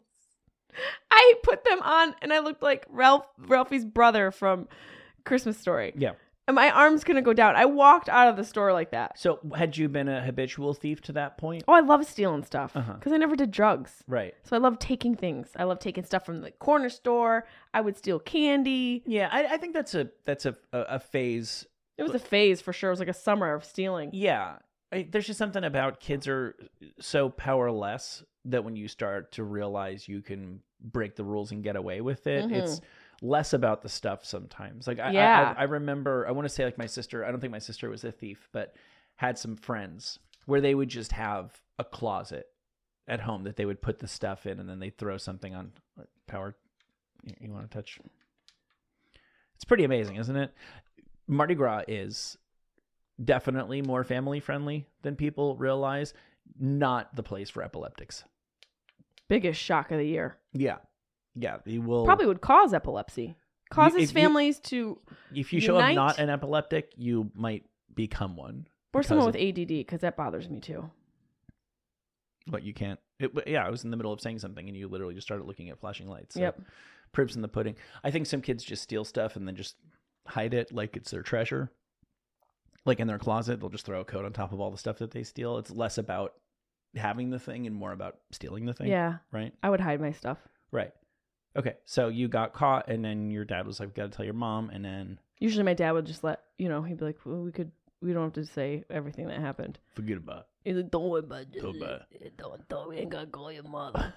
I put them on, and I looked like Ralph, Ralphie's brother from Christmas Story. Yeah. And my arm's gonna go down. I walked out of the store like that. So had you been a habitual thief to that point? Oh, I love stealing stuff because uh-huh. I never did drugs. Right. So I love taking things. I love taking stuff from the corner store. I would steal candy. Yeah, I, I think that's a that's a, a, a phase. It was a phase for sure. It was like a summer of stealing. Yeah. I, there's just something about kids are so powerless that when you start to realize you can break the rules and get away with it, mm-hmm. it's less about the stuff sometimes. Like I, yeah. I, I remember, I want to say like my sister, I don't think my sister was a thief, but had some friends where they would just have a closet at home that they would put the stuff in, and then they'd throw something on power. You, you want to touch? It's pretty amazing, isn't it? Mardi Gras is definitely more family friendly than people realize. Not the place for epileptics. Biggest shock of the year. Yeah. Yeah, they will probably would cause epilepsy. Causes if families you, to if you unite. show up not an epileptic, you might become one. Or someone with of, A D D, because that bothers me too. What, you can't? It, yeah, I was in the middle of saying something, and you literally just started looking at flashing lights. So yep. Proof's in the pudding. I think some kids just steal stuff and then just hide it like it's their treasure. Like in their closet, they'll just throw a coat on top of all the stuff that they steal. It's less about having the thing and more about stealing the thing. Yeah. Right? I would hide my stuff. Right. Okay, so you got caught, and then your dad was like, "We got to tell your mom," and then usually my dad would just let you know. He'd be like, well, "We could, we don't have to say everything that happened. Forget about it. He's like, don't worry about it. Don't about it. Don't, don't. We ain't gonna call your mother."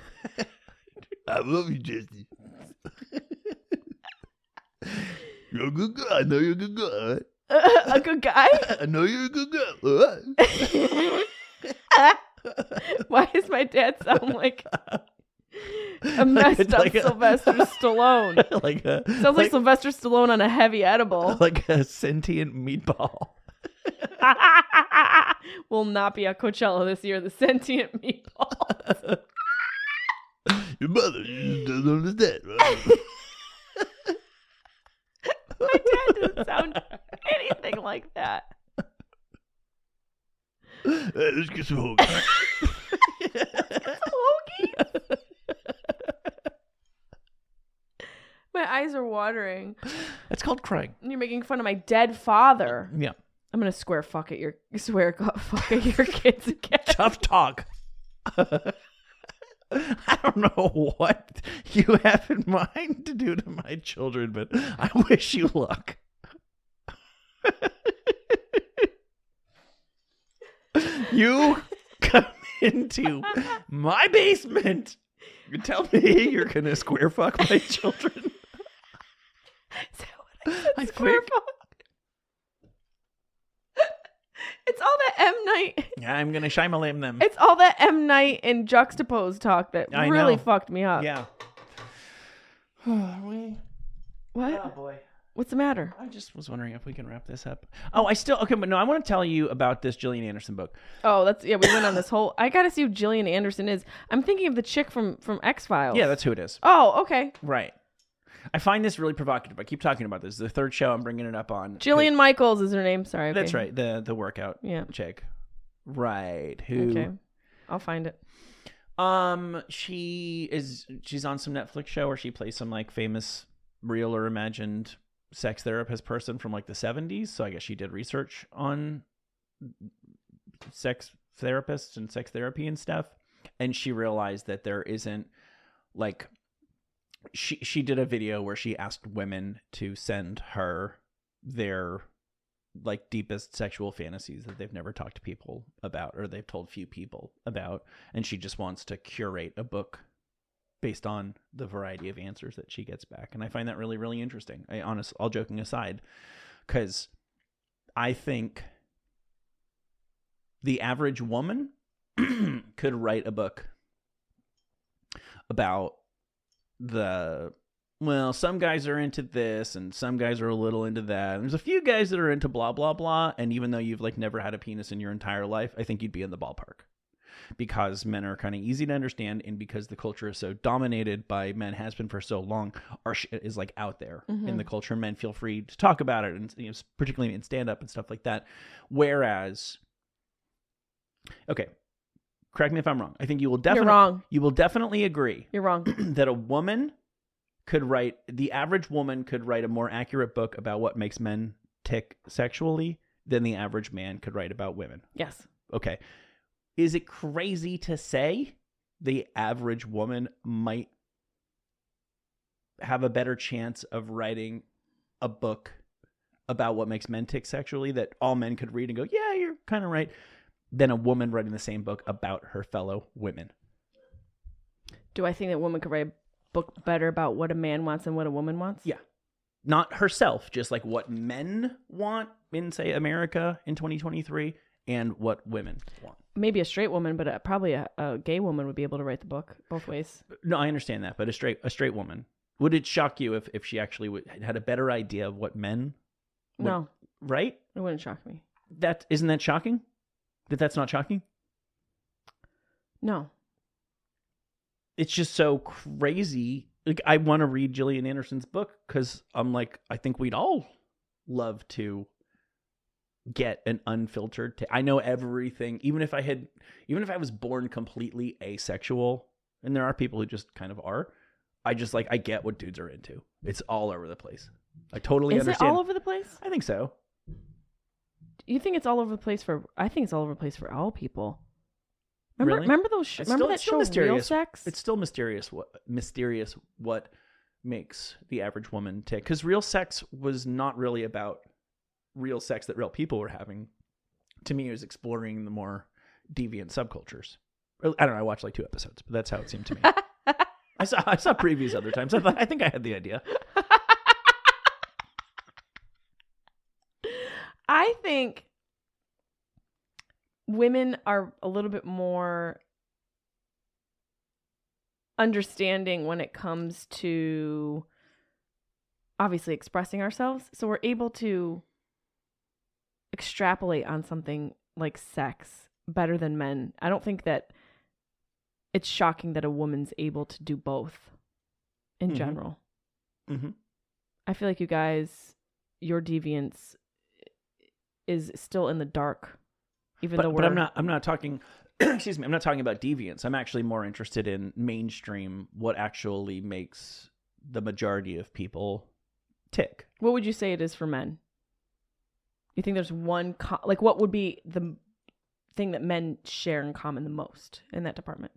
I love you, Jesse. You're a good guy. I know you're a good guy. Uh, a good guy? I know you're a good guy. Why does my dad sound like a messed up like a, Sylvester Stallone? Like a, Sounds like, like Sylvester Stallone on a heavy edible. Like a sentient meatball. Will not be at Coachella this year, the sentient meatball. Your mother just doesn't understand, right? My dad doesn't sound anything like that. Hey, let's get some hoagie. Hoagie? My eyes are watering. That's called crying. You're making fun of my dead father. Yeah. I'm gonna swear fuck at your swear fuck at your kids again. Tough talk. I don't know what you have in mind to do to my children, but I wish you luck. You come into my basement. You tell me you're gonna square fuck my children. Is that what I said? I square think... fuck. It's all that M Night. Yeah, I'm gonna Shyamalan them. It's all that M Night and juxtaposed talk that I really know. fucked me up. Yeah. we... What? Oh boy. What's the matter? I just was wondering if we can wrap this up. Oh, I still okay, but no, I want to tell you about this Gillian Anderson book. Oh, that's yeah. We went on this whole. I gotta see who Gillian Anderson is. I'm thinking of the chick from from X-Files. Yeah, that's who it is. Oh, okay. Right. I find this really provocative. I keep talking about this. The third show I'm bringing it up on. Jillian Michaels is her name. Sorry. Okay. That's right. The the workout yeah. chick. Right. Who okay. I'll find it. Um, she is she's on some Netflix show where she plays some like famous real or imagined sex therapist person from like the seventies. So I guess she did research on sex therapists and sex therapy and stuff. And she realized that there isn't like she she did a video where she asked women to send her their like deepest sexual fantasies that they've never talked to people about or they've told few people about, and she just wants to curate a book based on the variety of answers that she gets back. And I find that really, really interesting. I honest, all joking aside, because I think the average woman could write a book about the well, some guys are into this and some guys are a little into that. And there's a few guys that are into blah, blah, blah. And even though you've like never had a penis in your entire life, I think you'd be in the ballpark because men are kind of easy to understand. And because the culture is so dominated by men, has been for so long, our shit is like out there mm-hmm. in the culture. Men feel free to talk about it, and you know, particularly in stand up and stuff like that. Whereas, okay, correct me if I'm wrong. I think you will definitely, You're wrong. You will definitely agree. You're wrong. that a woman could write, the average woman could write a more accurate book about what makes men tick sexually than the average man could write about women. Yes. Okay. Is it crazy to say the average woman might have a better chance of writing a book about what makes men tick sexually that all men could read and go, yeah, you're kind of right, than a woman writing the same book about her fellow women? Do I think that women could write a book better about what a man wants than what a woman wants? Yeah. Not herself, just like what men want in, say, America in twenty twenty-three and what women want. Maybe a straight woman, but uh, probably a, a gay woman would be able to write the book both ways. No, I understand that, but a straight a straight woman. Would it shock you if, if she actually would, had a better idea of what men would, no. Right? It wouldn't shock me. That, isn't that shocking? That that's not shocking? No. It's just so crazy. Like, I want to read Gillian Anderson's book because I'm like, I think we'd all love to get an unfiltered. T- I know everything, even if I had, even if I was born completely asexual, and there are people who just kind of are. I just like, I get what dudes are into. It's all over the place. I totally Is understand. Is it all over the place? I think so. You think it's all over the place for? I think it's all over the place for all people. Remember, Really? remember those? Sh- It's remember still- that it's still show, mysterious. Real Sex? It's still mysterious what mysterious what makes the average woman tick. Because Real Sex was not really about real sex that real people were having. To me, it was exploring the more deviant subcultures. Or, I don't know. I watched like two episodes, but that's how it seemed to me. I saw I saw previews other times. I thought I think I had the idea. I think women are a little bit more understanding when it comes to obviously expressing ourselves. So we're able to extrapolate on something like sex better than men. I don't think that it's shocking that a woman's able to do both in Mm-hmm. general. Mm-hmm. I feel like you guys, your deviance is still in the dark. Even But, though we're but I'm not. I'm not talking. excuse me. I'm not talking about deviance. I'm actually more interested in mainstream. What actually makes the majority of people tick? What would you say it is for men? You think there's one co- like what would be the thing that men share in common the most in that department?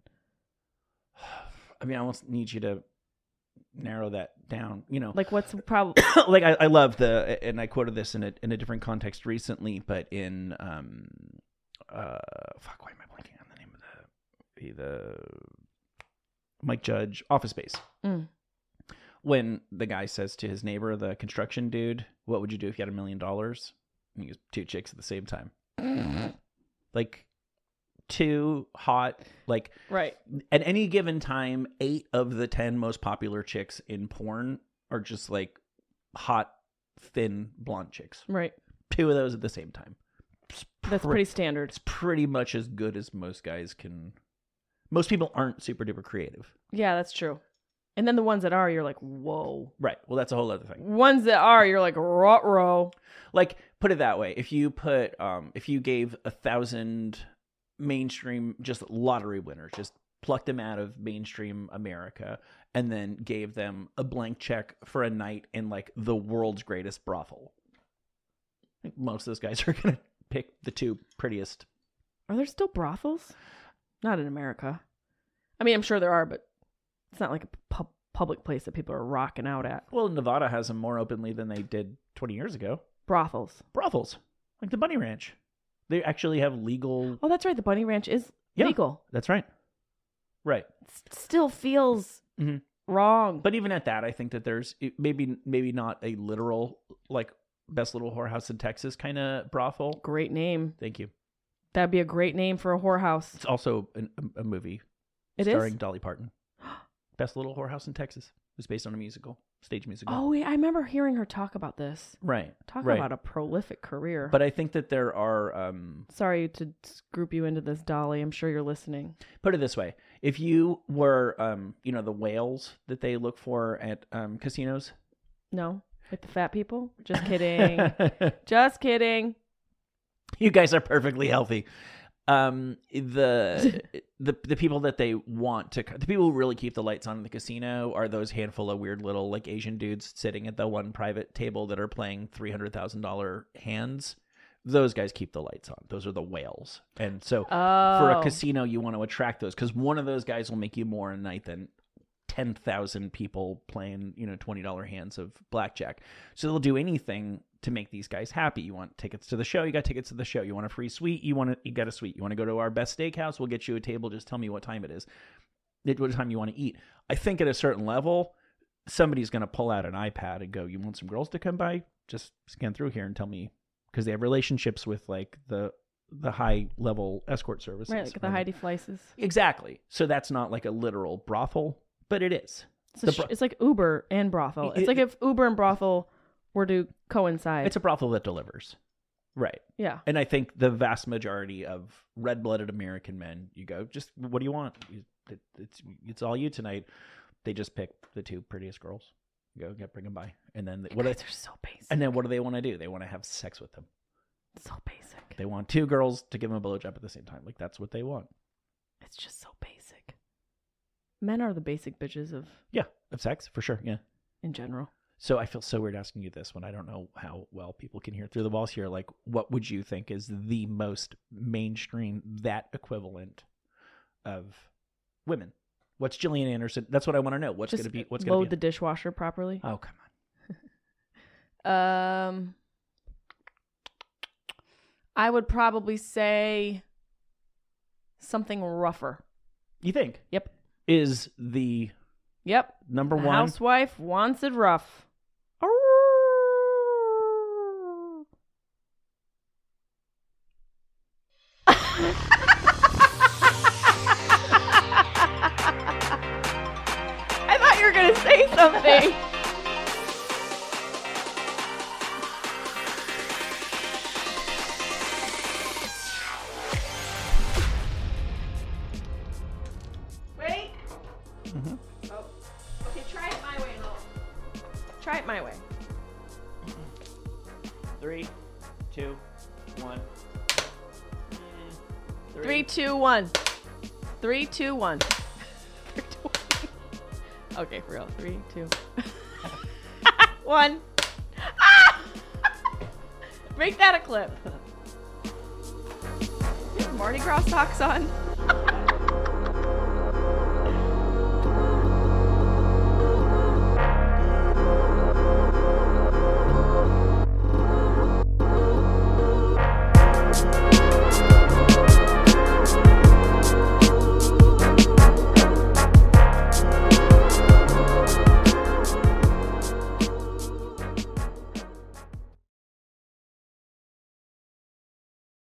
I mean, I almost need you to narrow that down. You know, Like what's the problem? like I, I love the, and I quoted this in a in a different context recently, but in um, uh, fuck, why am I blanking on the name of the the Mike Judge Office Space? Mm. When the guy says to his neighbor, the construction dude, "What would you do if you had a million dollars?" And he goes, two chicks at the same time, like two hot, like Right. at any given time, eight of the ten most popular chicks in porn are just like hot, thin, blonde chicks. Right. Two of those at the same time. It's That's pre- pretty standard. It's pretty much as good as most guys can. Most people aren't super duper creative. Yeah, that's true. And then the ones that are, you're like, whoa. Right. Well, that's a whole other thing. Ones that are, you're like, ruh-roh. Like, put it that way. If you put, um, if you gave a thousand mainstream, just lottery winners, just plucked them out of mainstream America and then gave them a blank check for a night in like the world's greatest brothel. I think most of those guys are going to pick the two prettiest. Are there still brothels? Not in America. I mean, I'm sure there are, but it's not like a pub- public place that people are rocking out at. Well, Nevada has them more openly than they did twenty years ago. Brothels. Brothels. Like the Bunny Ranch. They actually have legal... Oh, that's right. The Bunny Ranch is yeah, legal. That's right. Right. It still feels mm-hmm. wrong. But even at that, I think that there's maybe maybe not a literal, like, Best Little Whorehouse in Texas kind of brothel. Great name. Thank you. That'd be a great name for a whorehouse. It's also an, a, a movie it starring is? Dolly Parton. Best Little Whorehouse in Texas. It was based on a musical, stage musical. Oh, yeah, I remember hearing her talk about this. Right. Talk right. about a prolific career. But I think that there are... Um, Sorry to group you into this, Dolly. I'm sure you're listening. Put it this way. If you were, um, you know, the whales that they look for at um, casinos... No. Like the fat people? Just kidding. Just kidding. You guys are perfectly healthy. Um, the the the people that they want to, the people who really keep the lights on in the casino are those handful of weird little like Asian dudes sitting at the one private table that are playing three hundred thousand dollar hands. Those guys keep the lights on. Those are the whales. And so oh. for a casino, you want to attract those because one of those guys will make you more a night than ten thousand people playing, you know, twenty dollar hands of blackjack. So they'll do anything to make these guys happy. You want tickets to the show, you got tickets to the show. You want a free suite, you want to, you got a suite. You want to go to our best steakhouse, we'll get you a table. Just tell me what time it is. What time you want to eat. I think at a certain level, somebody's going to pull out an iPad and go, you want some girls to come by? Just scan through here and tell me, because they have relationships with like the the high level escort services. Right, like the Heidi Fleises. Exactly. So that's not like a literal brothel, but it is. It's, bro- it's like Uber and brothel. It's it, like if Uber and brothel were to coincide. It's a brothel that delivers. Right. Yeah. And I think the vast majority of red-blooded American men, you go, just what do you want? It, it's it's all you tonight. They just pick the two prettiest girls. Go get bring them by, and then they, what guys do, are so basic. And then what do they want to do? They want to have sex with them. So basic. They want two girls to give them a blowjob at the same time. Like that's what they want. It's just so basic. Men are the basic bitches of yeah of sex for sure. Yeah, in general. So I feel so weird asking you this when I don't know how well people can hear through the walls here. Like, what would you think is the most mainstream, that equivalent of women? What's Gillian Anderson? That's what I want to know. What's going to be? What's going to be? Load the dishwasher properly. Oh, come on. um, I would probably say something rougher. You think? Yep. Is the yep number the one housewife wants it rough? I thought you were going to say something. Wait. Mm-hmm. Oh. Okay, try it my way and I'll... Try it my way. Three, two, one. Three, Three two, one. Three, two, one. Okay, for real. Three, two. One. Make that a clip. Mardi Gras socks on.